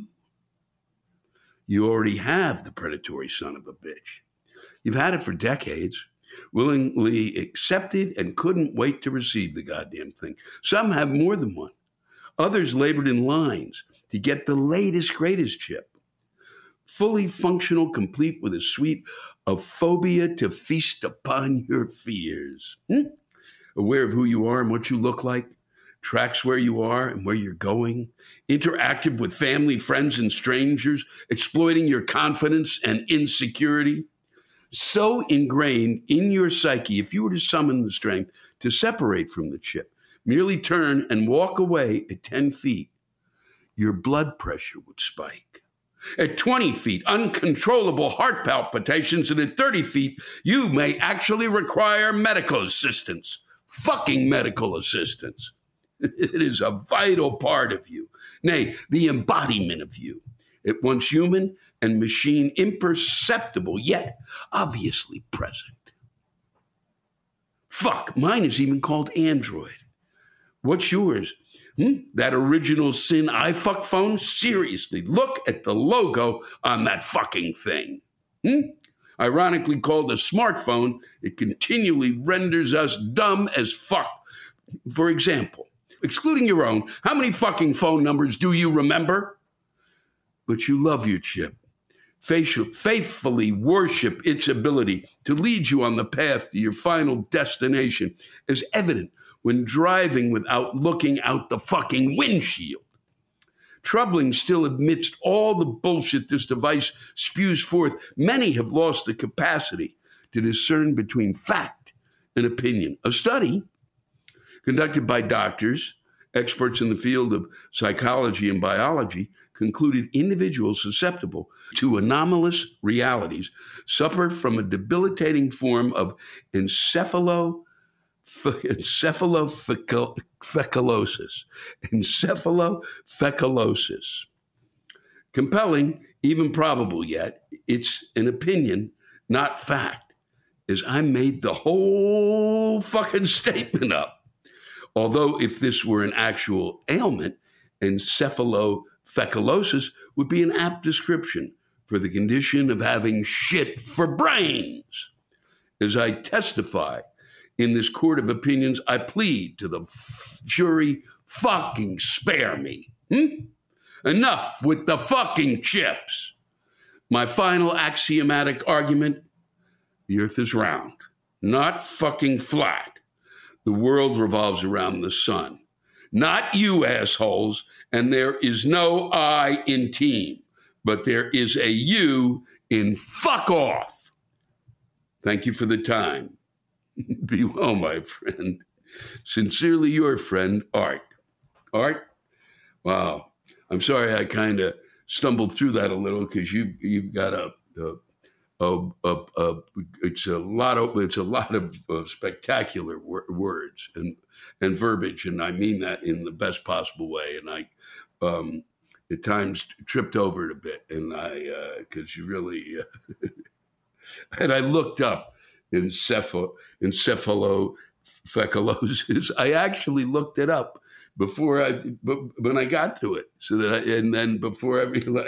You already have the predatory son of a bitch. You've had it for decades, willingly accepted and couldn't wait to receive the goddamn thing. Some have more than one. Others labored in lines to get the latest, greatest chip. Fully functional, complete with a suite of phobia to feast upon your fears. Aware of who you are and what you look like, tracks where you are and where you're going, interactive with family, friends, and strangers, exploiting your confidence and insecurity. So ingrained in your psyche, if you were to summon the strength to separate from the chip, merely turn and walk away at 10 feet, your blood pressure would spike. At 20 feet, uncontrollable heart palpitations, and at 30 feet, you may actually require medical assistance. Fucking medical assistance. It is a vital part of you, nay, the embodiment of you. At once human and machine, imperceptible, yet obviously present. Fuck, mine is even called Android. What's yours? That original sin iFuck phone? Seriously, look at the logo on that fucking thing. Ironically called a smartphone, it continually renders us dumb as fuck. For example, excluding your own, how many fucking phone numbers do you remember? But you love your chip. Faithfully worship its ability to lead you on the path to your final destination, as evident when driving without looking out the fucking windshield. Troubling still amidst all the bullshit this device spews forth, many have lost the capacity to discern between fact and opinion. A study conducted by doctors, experts in the field of psychology and biology, concluded individuals susceptible to anomalous realities suffer from a debilitating form of encephalofecalosis. Encephalofecalosis. Compelling, even probable yet, it's an opinion, not fact, as I made the whole fucking statement up. Although if this were an actual ailment, encephalofecalosis would be an apt description for the condition of having shit for brains. As I testify in this court of opinions, I plead to the jury, fucking spare me. Enough with the fucking chips. My final axiomatic argument, the earth is round, not fucking flat. The world revolves around the sun, not you assholes, and there is no I in team, but there is a you in fuck off. Thank you for the time. Be well, my friend. Sincerely your friend, Art. Art? Wow. I'm sorry I kind of stumbled through that a little because you've got it's a lot of spectacular words and verbiage, and I mean that in the best possible way. And I at times tripped over it a bit, and because you really and I looked up encephalofecalosis. I actually looked it up when I got to it, and then before I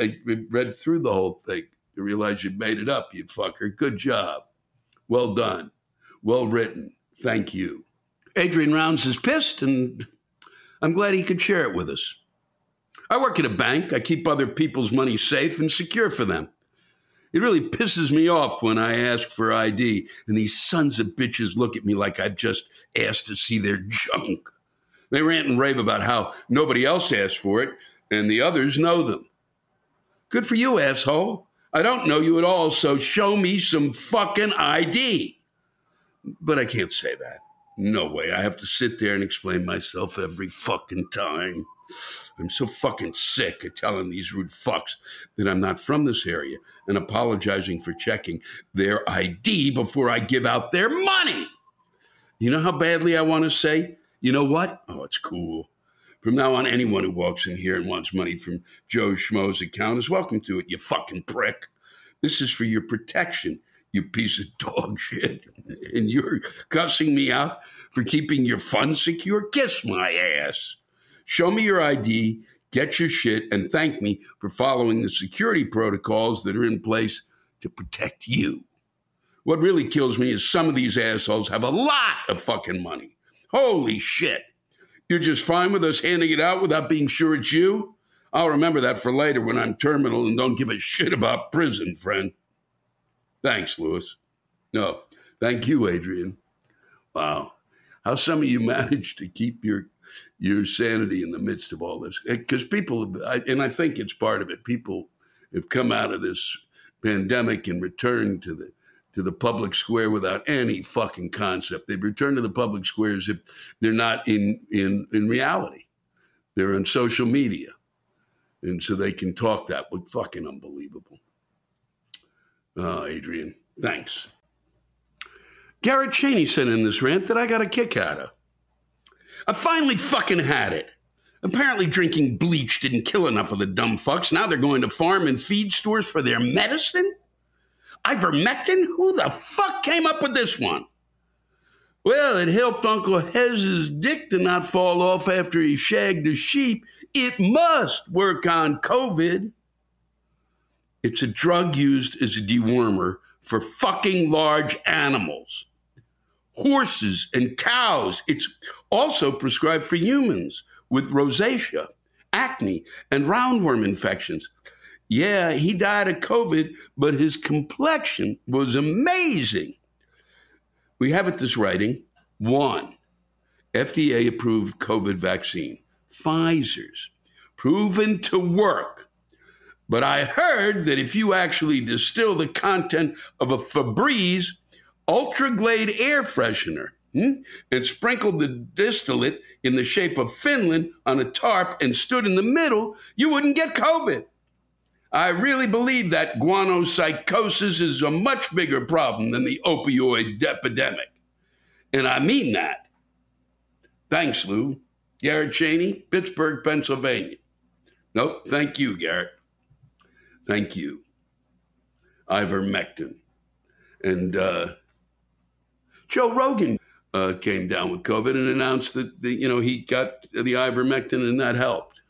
read through the whole thing, I realized you made it up, you fucker. Good job. Well done. Well written. Thank you. Adrian Rounds is pissed, and I'm glad he could share it with us. I work at a bank. I keep other people's money safe and secure for them. It really pisses me off when I ask for ID, and these sons of bitches look at me like I've just asked to see their junk. They rant and rave about how nobody else asked for it and the others know them. Good for you, asshole. I don't know you at all, so show me some fucking ID. But I can't say that. No way. I have to sit there and explain myself every fucking time. I'm so fucking sick of telling these rude fucks that I'm not from this area and apologizing for checking their ID before I give out their money. You know how badly I want to say, you know what? Oh, it's cool. From now on, anyone who walks in here and wants money from Joe Schmo's account is welcome to it, you fucking prick. This is for your protection, you piece of dog shit. And you're cussing me out for keeping your funds secure? Kiss my ass. Show me your ID, get your shit, and thank me for following the security protocols that are in place to protect you. What really kills me is some of these assholes have a lot of fucking money. Holy shit. You're just fine with us handing it out without being sure it's you? I'll remember that for later when I'm terminal and don't give a shit about prison, friend. Thanks, Louis. No, thank you, Adrian. Wow. How some of you manage to keep your sanity in the midst of all this. Because people, and I think it's part of it, people have come out of this pandemic and returned to the public square without any fucking concept. They've returned to the public square as if they're not in reality. They're on social media. And so they can talk that way. Fucking unbelievable. Oh, Adrian, thanks. Garrett Cheney sent in this rant that I got a kick out of. I finally fucking had it. Apparently drinking bleach didn't kill enough of the dumb fucks. Now they're going to farm and feed stores for their medicine? Ivermectin? Who the fuck came up with this one? Well, it helped Uncle Hez's dick to not fall off after he shagged a sheep. It must work on COVID. It's a drug used as a dewormer for fucking large animals. Horses and cows. It's also prescribed for humans with rosacea, acne, and roundworm infections. Yeah, he died of COVID, but his complexion was amazing. We have at this writing, 1, FDA-approved COVID vaccine, Pfizer's, proven to work. But I heard that if you actually distill the content of a Febreze Ultra-Glade air freshener and sprinkled the distillate in the shape of Finland on a tarp and stood in the middle, you wouldn't get COVID. I really believe that guano psychosis is a much bigger problem than the opioid epidemic. And I mean that. Thanks, Lou. Garrett Cheney, Pittsburgh, Pennsylvania. Nope, thank you, Garrett. Thank you. Ivermectin. And Joe Rogan came down with COVID and announced that he got the ivermectin and that helped.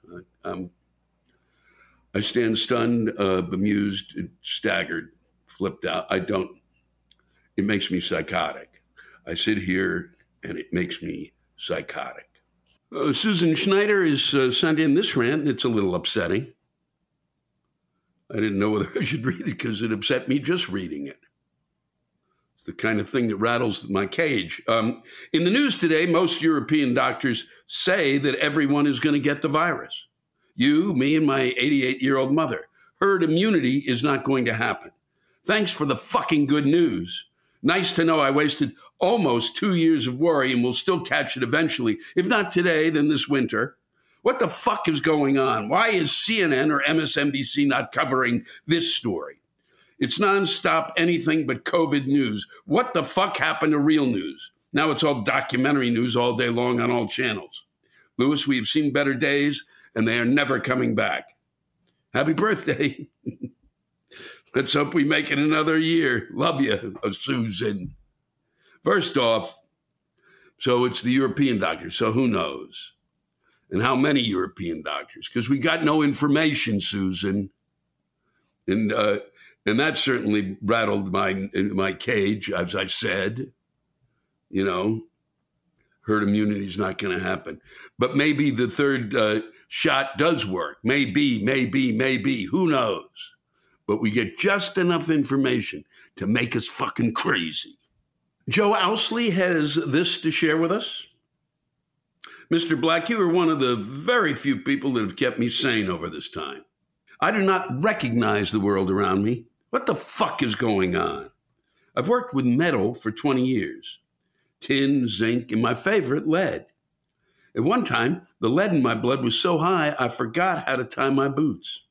I stand stunned, bemused, staggered, flipped out. It makes me psychotic. I sit here and it makes me psychotic. Susan Schneider is sent in this rant, and it's a little upsetting. I didn't know whether I should read it because it upset me just reading it. It's the kind of thing that rattles my cage. In the news today, most European doctors say that everyone is going to get the virus. You, me, and my 88-year-old mother. Herd immunity is not going to happen. Thanks for the fucking good news. Nice to know I wasted almost 2 years of worry and will still catch it eventually. If not today, then this winter. What the fuck is going on? Why is CNN or MSNBC not covering this story? It's nonstop anything but COVID news. What the fuck happened to real news? Now it's all documentary news all day long on all channels. Lewis, we have seen better days, and they are never coming back. Happy birthday. Let's hope we make it another year. Love you, Susan. First off, so it's the European doctors, so who knows? And how many European doctors? Because we got no information, Susan. And that certainly rattled my cage, as I said. Herd immunity is not going to happen. But maybe the third shot does work. Maybe. Who knows? But we get just enough information to make us fucking crazy. Joe Owsley has this to share with us. Mr. Black, you are one of the very few people that have kept me sane over this time. I do not recognize the world around me. What the fuck is going on? I've worked with metal for 20 years. Tin, zinc, and my favorite, lead. At one time, the lead in my blood was so high, I forgot how to tie my boots.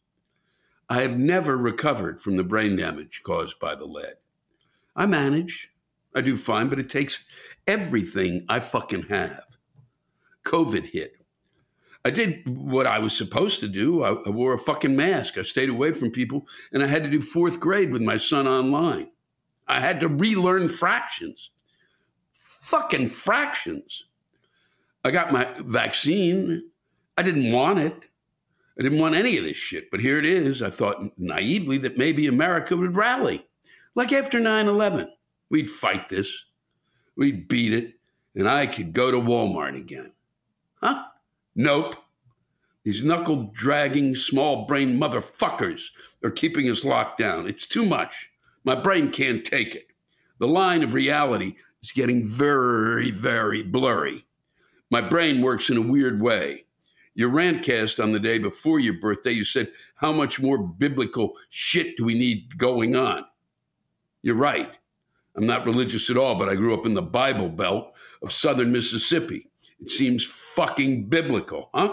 I have never recovered from the brain damage caused by the lead. I manage. I do fine, but it takes everything I fucking have. COVID hit. I did what I was supposed to do. I wore a fucking mask. I stayed away from people, and I had to do 4th grade with my son online. I had to relearn fractions. Fucking fractions. I got my vaccine. I didn't want it. I didn't want any of this shit, but here it is. I thought naively that maybe America would rally. Like after 9/11, we'd fight this. We'd beat it, and I could go to Walmart again. Huh? Nope. These knuckle-dragging, small-brain motherfuckers are keeping us locked down. It's too much. My brain can't take it. The line of reality is getting very, very blurry. My brain works in a weird way. Your rantcast on the day before your birthday, you said, how much more biblical shit do we need going on? You're right. I'm not religious at all, but I grew up in the Bible Belt of southern Mississippi. It seems fucking biblical, huh?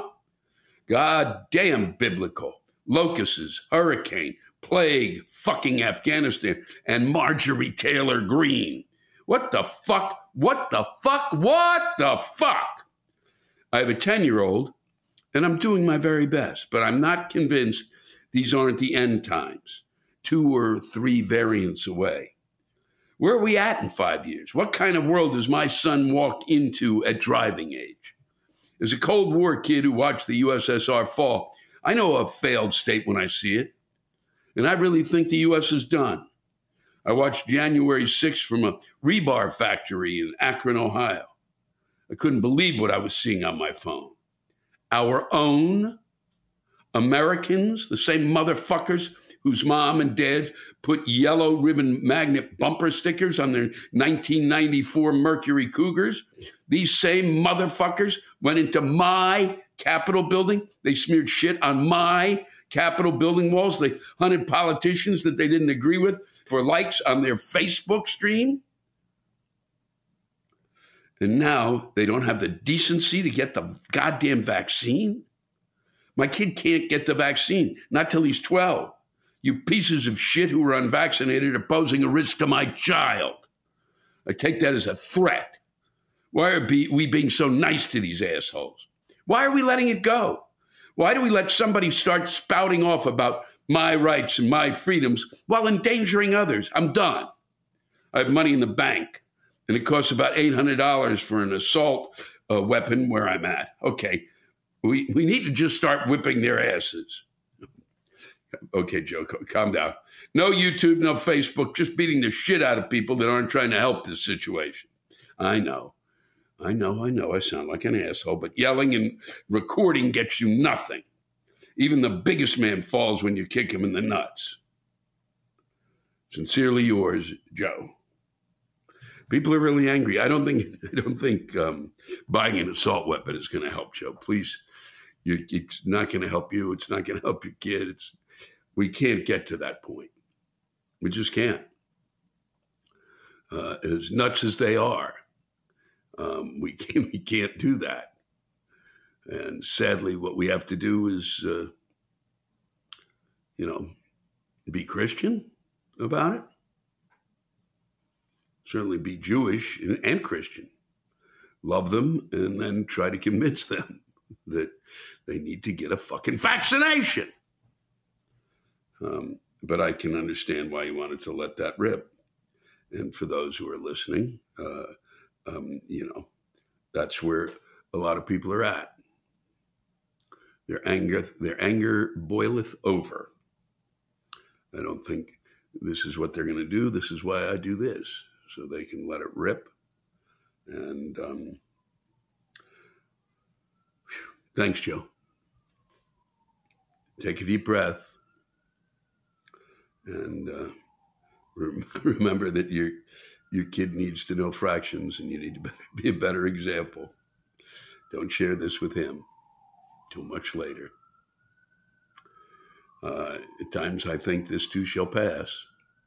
God damn biblical. Locusts, hurricane, plague, fucking Afghanistan, and Marjorie Taylor Greene. What the fuck? What the fuck? What the fuck? I have a 10-year-old, and I'm doing my very best, but I'm not convinced these aren't the end times, 2 or 3 variants away. Where are we at in 5 years? What kind of world does my son walk into at driving age? As a Cold War kid who watched the USSR fall, I know a failed state when I see it. And I really think the U.S. is done. I watched January 6th from a rebar factory in Akron, Ohio. I couldn't believe what I was seeing on my phone. Our own Americans, the same motherfuckers whose mom and dad put yellow ribbon magnet bumper stickers on their 1994 Mercury Cougars. These same motherfuckers went into my Capitol building. They smeared shit on my Capitol building walls. They hunted politicians that they didn't agree with for likes on their Facebook stream. And now they don't have the decency to get the goddamn vaccine. My kid can't get the vaccine, not till he's 12. You pieces of shit who are unvaccinated are posing a risk to my child. I take that as a threat. Why are we being so nice to these assholes? Why are we letting it go? Why do we let somebody start spouting off about my rights and my freedoms while endangering others. I'm done. I have money in the bank, and it costs about $800 for an assault weapon where I'm at. Okay, we need to just start whipping their asses. Okay, Joe, calm down. No YouTube, no Facebook, just beating the shit out of people that aren't trying to help this situation. I know. I sound like an asshole, but yelling and recording gets you nothing. Even the biggest man falls when you kick him in the nuts. Sincerely yours, Joe. People are really angry. I don't think buying an assault weapon is going to help, Joe. Please, it's not going to help you. It's not going to help your kid. We can't get to that point. We just can't. As nuts as they are, we can't do that. And sadly, what we have to do is, be Christian about it. Certainly be Jewish and Christian. Love them and then try to convince them that they need to get a fucking vaccination. But I can understand why you wanted to let that rip. And for those who are listening, that's where a lot of people are at. Their anger boileth over. I don't think this is what they're going to do. This is why I do this, so they can let it rip. And thanks, Joe. Take a deep breath. And remember that your kid needs to know fractions, and you need to be a better example. Don't share this with him till much later. At times I think this too shall pass.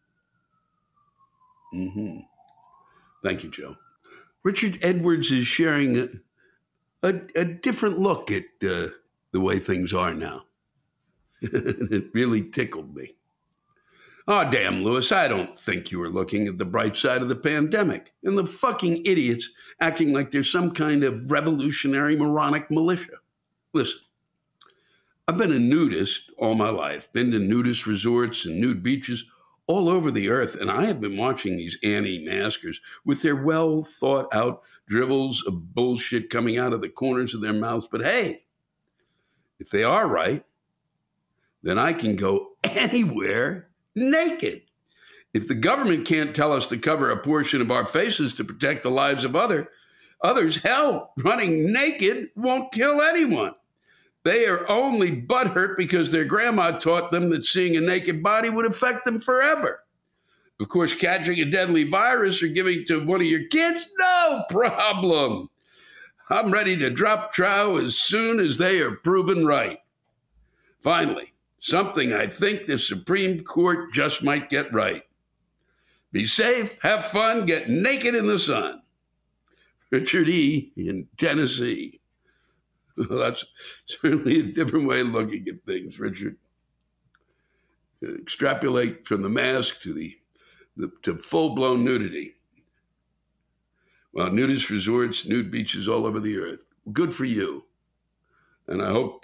Thank you, Joe. Richard Edwards is sharing a different look at the way things are now. It really tickled me. Oh, damn, Lewis, I don't think you were looking at the bright side of the pandemic and the fucking idiots acting like there's some kind of revolutionary moronic militia. Listen, I've been a nudist all my life, been to nudist resorts and nude beaches all over the earth, and I have been watching these anti-maskers with their well-thought-out dribbles of bullshit coming out of the corners of their mouths. But hey, if they are right, then I can go anywhere naked. If the government can't tell us to cover a portion of our faces to protect the lives of others, hell, running naked won't kill anyone. They are only butthurt because their grandma taught them that seeing a naked body would affect them forever. Of course, catching a deadly virus or giving to one of your kids, no problem. I'm ready to drop trow as soon as they are proven right. Finally, something I think the Supreme Court just might get right. Be safe, have fun, get naked in the sun. Richard E. in Tennessee. Well, that's certainly a different way of looking at things, Richard. Extrapolate from the mask to to full-blown nudity. Well, nudist resorts, nude beaches all over the earth. Good for you. And I hope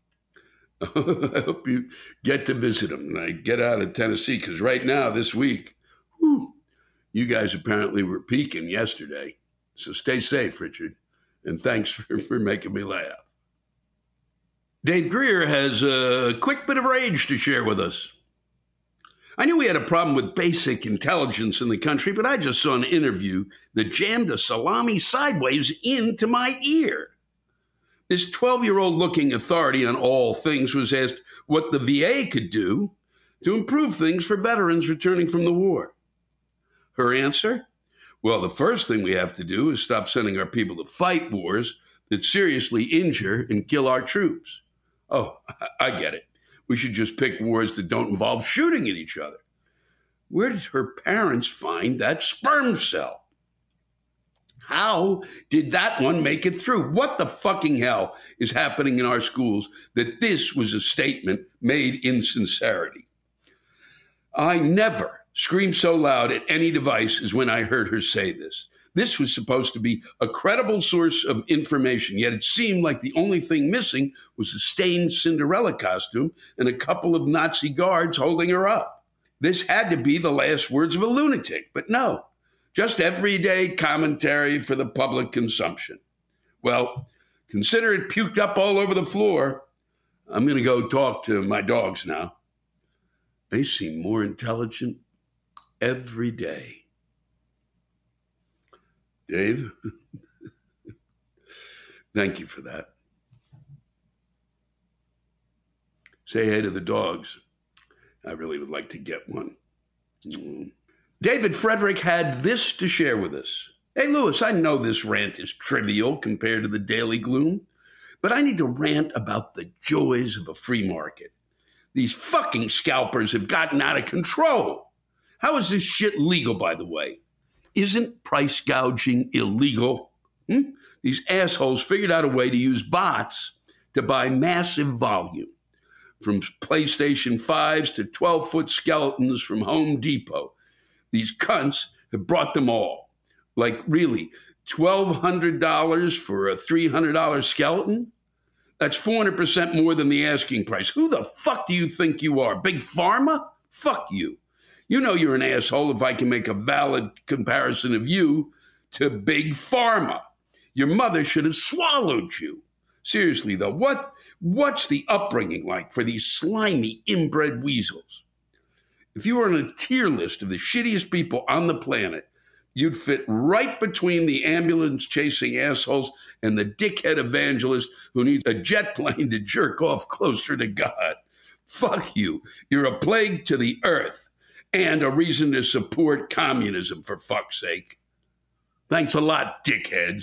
you get to visit them and I get out of Tennessee, because right now, this week, you guys apparently were peaking yesterday. So stay safe, Richard. And thanks for making me laugh. Dave Greer has a quick bit of rage to share with us. I knew we had a problem with basic intelligence in the country, but I just saw an interview that jammed a salami sideways into my ear. This 12-year-old looking authority on all things was asked what the VA could do to improve things for veterans returning from the war. Her answer? Well, the first thing we have to do is stop sending our people to fight wars that seriously injure and kill our troops. Oh, I get it. We should just pick wars that don't involve shooting at each other. Where did her parents find that sperm cell? How did that one make it through? What the fucking hell is happening in our schools that this was a statement made in sincerity? I never screamed so loud at any device as when I heard her say this. This was supposed to be a credible source of information, yet it seemed like the only thing missing was a stained Cinderella costume and a couple of Nazi guards holding her up. This had to be the last words of a lunatic, but no, just everyday commentary for the public consumption. Well, consider it puked up all over the floor. I'm going to go talk to my dogs now. They seem more intelligent every day. Dave, thank you for that. Say hey to the dogs. I really would like to get one. David Frederick had this to share with us. Hey, Lewis, I know this rant is trivial compared to the daily gloom, but I need to rant about the joys of a free market. These fucking scalpers have gotten out of control. How is this shit legal, by the way? Isn't price gouging illegal? These assholes figured out a way to use bots to buy massive volume, from PlayStation 5s to 12-foot skeletons from Home Depot. These cunts have brought them all. Like, really, $1,200 for a $300 skeleton? That's 400% more than the asking price. Who the fuck do you think you are? Big Pharma? Fuck you. You know you're an asshole if I can make a valid comparison of you to Big Pharma. Your mother should have swallowed you. Seriously, though, what's the upbringing like for these slimy, inbred weasels? If you were on a tier list of the shittiest people on the planet, you'd fit right between the ambulance-chasing assholes and the dickhead evangelist who needs a jet plane to jerk off closer to God. Fuck you. You're a plague to the earth. And a reason to support communism, for fuck's sake. Thanks a lot, dickheads.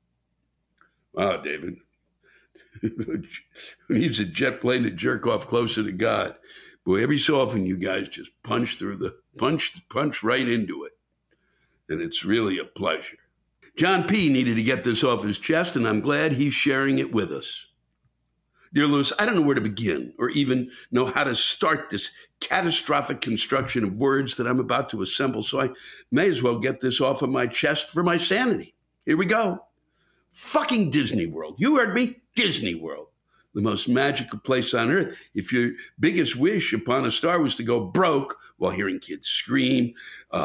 Wow, David. Who needs a jet plane to jerk off closer to God? Boy, every so often you guys just punch right into it. And it's really a pleasure. John P. needed to get this off his chest, and I'm glad he's sharing it with us. Dear Lewis, I don't know where to begin or even know how to start this catastrophic construction of words that I'm about to assemble, so I may as well get this off of my chest for my sanity. Here we go. Fucking Disney World. You heard me? Disney World. The most magical place on earth. If your biggest wish upon a star was to go broke while hearing kids scream,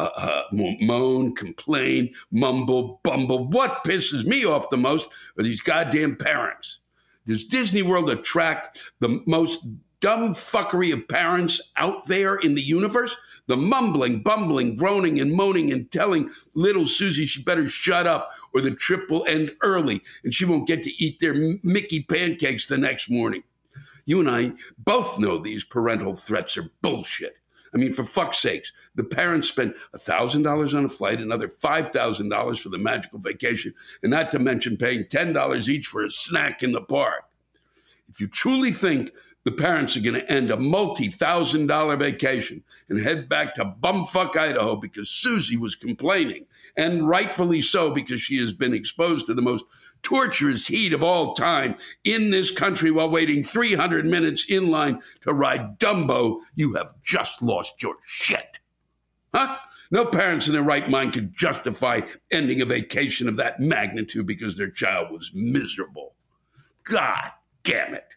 moan, complain, mumble, bumble, what pisses me off the most are these goddamn parents. Does Disney World attract the most dumb fuckery of parents out there in the universe? The mumbling, bumbling, groaning, and moaning and telling little Susie she better shut up or the trip will end early and she won't get to eat their Mickey pancakes the next morning. You and I both know these parental threats are bullshit. I mean, for fuck's sakes, the parents spent $1,000 on a flight, another $5,000 for the magical vacation, and not to mention paying $10 each for a snack in the park. If you truly think the parents are going to end a multi-$1,000 vacation and head back to bumfuck Idaho because Susie was complaining, and rightfully so because she has been exposed to the most torturous heat of all time in this country while waiting 300 minutes in line to ride Dumbo, you have just lost your shit. Huh? No parents in their right mind could justify ending a vacation of that magnitude because their child was miserable. God damn it.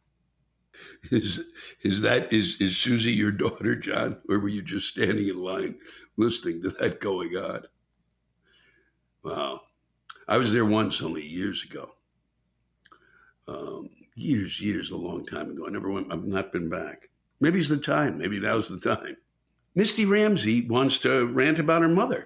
Is Susie your daughter, John? Or were you just standing in line listening to that going on? Wow. I was there once only years ago. Years, a long time ago. I've not been back. Maybe it's the time. Maybe now's the time. Misty Ramsey wants to rant about her mother.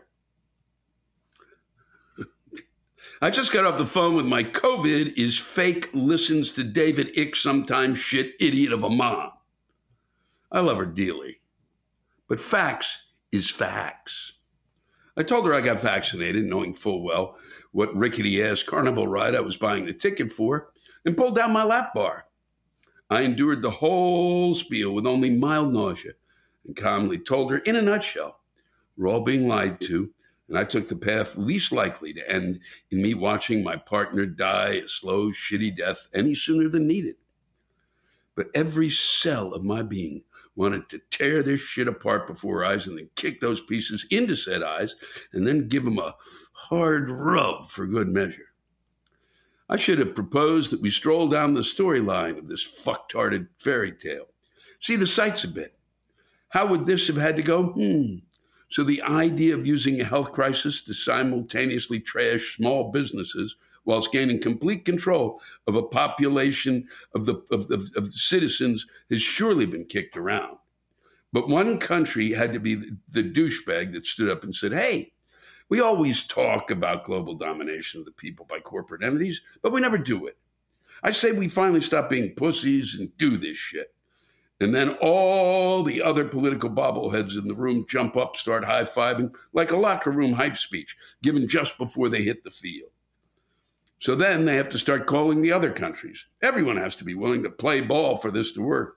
I just got off the phone with my COVID is fake listens to David Icke sometimes shit idiot of a mom. I love her dearly. But facts is facts. I told her I got vaccinated, knowing full well what rickety-ass carnival ride I was buying the ticket for, and pulled down my lap bar. I endured the whole spiel with only mild nausea and calmly told her, in a nutshell, we're all being lied to, and I took the path least likely to end in me watching my partner die a slow, shitty death any sooner than needed. But every cell of my being wanted to tear this shit apart before her eyes and then kick those pieces into said eyes and then give them a hard rub for good measure. I should have proposed that we stroll down the storyline of this fucktarded fairy tale. See the sights a bit. How would this have had to go? So the idea of using a health crisis to simultaneously trash small businesses whilst gaining complete control of a population of the citizens has surely been kicked around. But one country had to be the douchebag that stood up and said, hey, we always talk about global domination of the people by corporate entities, but we never do it. I say we finally stop being pussies and do this shit. And then all the other political bobbleheads in the room jump up, start high-fiving like a locker room hype speech given just before they hit the field. So then they have to start calling the other countries. Everyone has to be willing to play ball for this to work.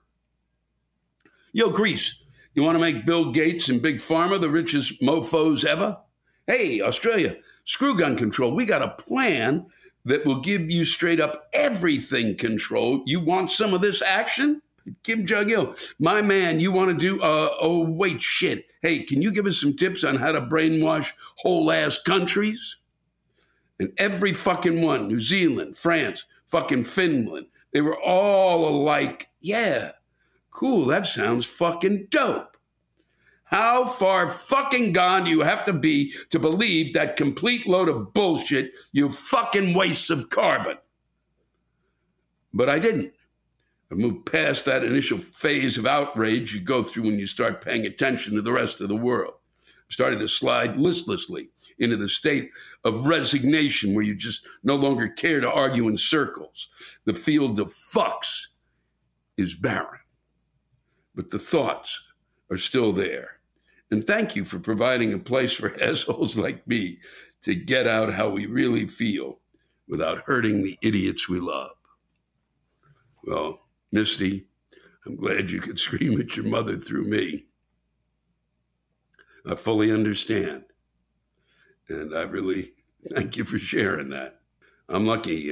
Yo, Greece, you want to make Bill Gates and Big Pharma the richest mofos ever? Hey, Australia, screw gun control. We got a plan that will give you straight up everything control. You want some of this action? Kim Jong-il, my man, you want to do, shit. Hey, can you give us some tips on how to brainwash whole ass countries? And every fucking one, New Zealand, France, fucking Finland, they were all alike. Yeah, cool, that sounds fucking dope. How far fucking gone do you have to be to believe that complete load of bullshit, you fucking wastes of carbon? But I didn't. I moved past that initial phase of outrage you go through when you start paying attention to the rest of the world. I started to slide listlessly into the state of resignation where you just no longer care to argue in circles. The field of fucks is barren, but the thoughts are still there. And thank you for providing a place for assholes like me to get out how we really feel without hurting the idiots we love. Well, Misty, I'm glad you could scream at your mother through me. I fully understand. And I really thank you for sharing that. I'm lucky.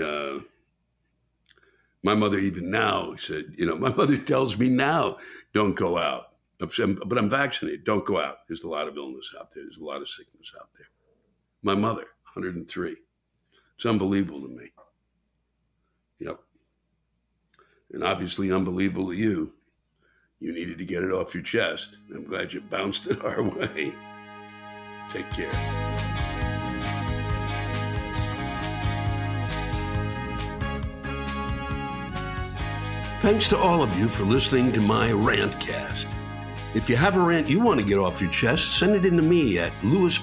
My mother even now said, my mother tells me now, don't go out. But I'm vaccinated. Don't go out. There's a lot of illness out there. There's a lot of sickness out there. My mother, 103. It's unbelievable to me. Yep. And obviously unbelievable to you. You needed to get it off your chest. I'm glad you bounced it our way. Take care. Thanks to all of you for listening to my Rantcast. If you have a rant you want to get off your chest, send it in to me at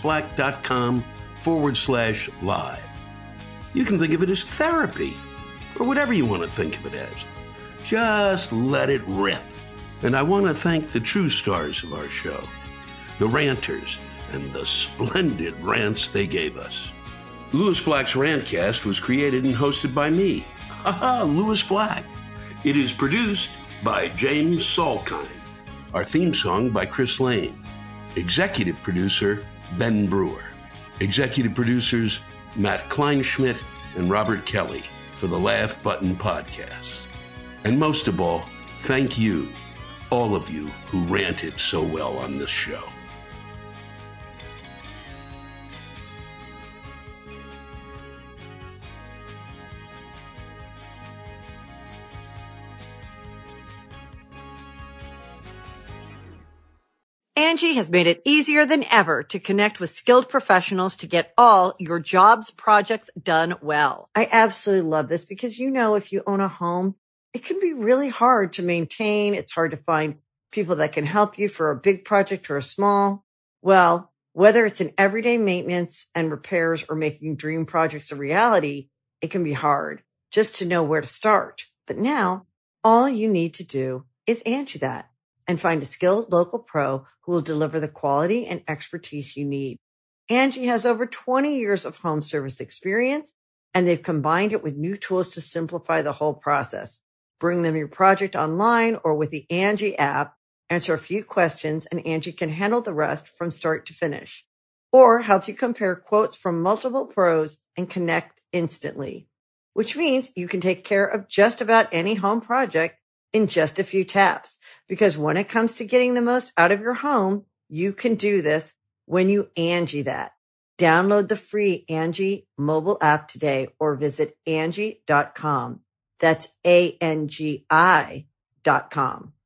lewisblack.com/live. You can think of it as therapy, or whatever you want to think of it as. Just let it rip. And I want to thank the true stars of our show, the ranters, and the splendid rants they gave us. Lewis Black's Rantcast was created and hosted by me, Lewis Black. It is produced by James Salkind. Our theme song by Chris Lane. Executive producer, Ben Brewer. Executive producers, Matt Kleinschmidt and Robert Kelly for the Laugh Button Podcast. And most of all, thank you, all of you who ranted so well on this show. Angie has made it easier than ever to connect with skilled professionals to get all your jobs projects done well. I absolutely love this because, if you own a home, it can be really hard to maintain. It's hard to find people that can help you for a big project or a small. Well, whether it's in everyday maintenance and repairs or making dream projects a reality, it can be hard just to know where to start. But now all you need to do is Angie that and find a skilled local pro who will deliver the quality and expertise you need. Angie has over 20 years of home service experience, and they've combined it with new tools to simplify the whole process. Bring them your project online or with the Angie app, answer a few questions, and Angie can handle the rest from start to finish. Or help you compare quotes from multiple pros and connect instantly, which means you can take care of just about any home project in just a few taps. Because when it comes to getting the most out of your home, you can do this when you Angie that. Download the free Angie mobile app today or visit Angie.com. That's ANGI.com.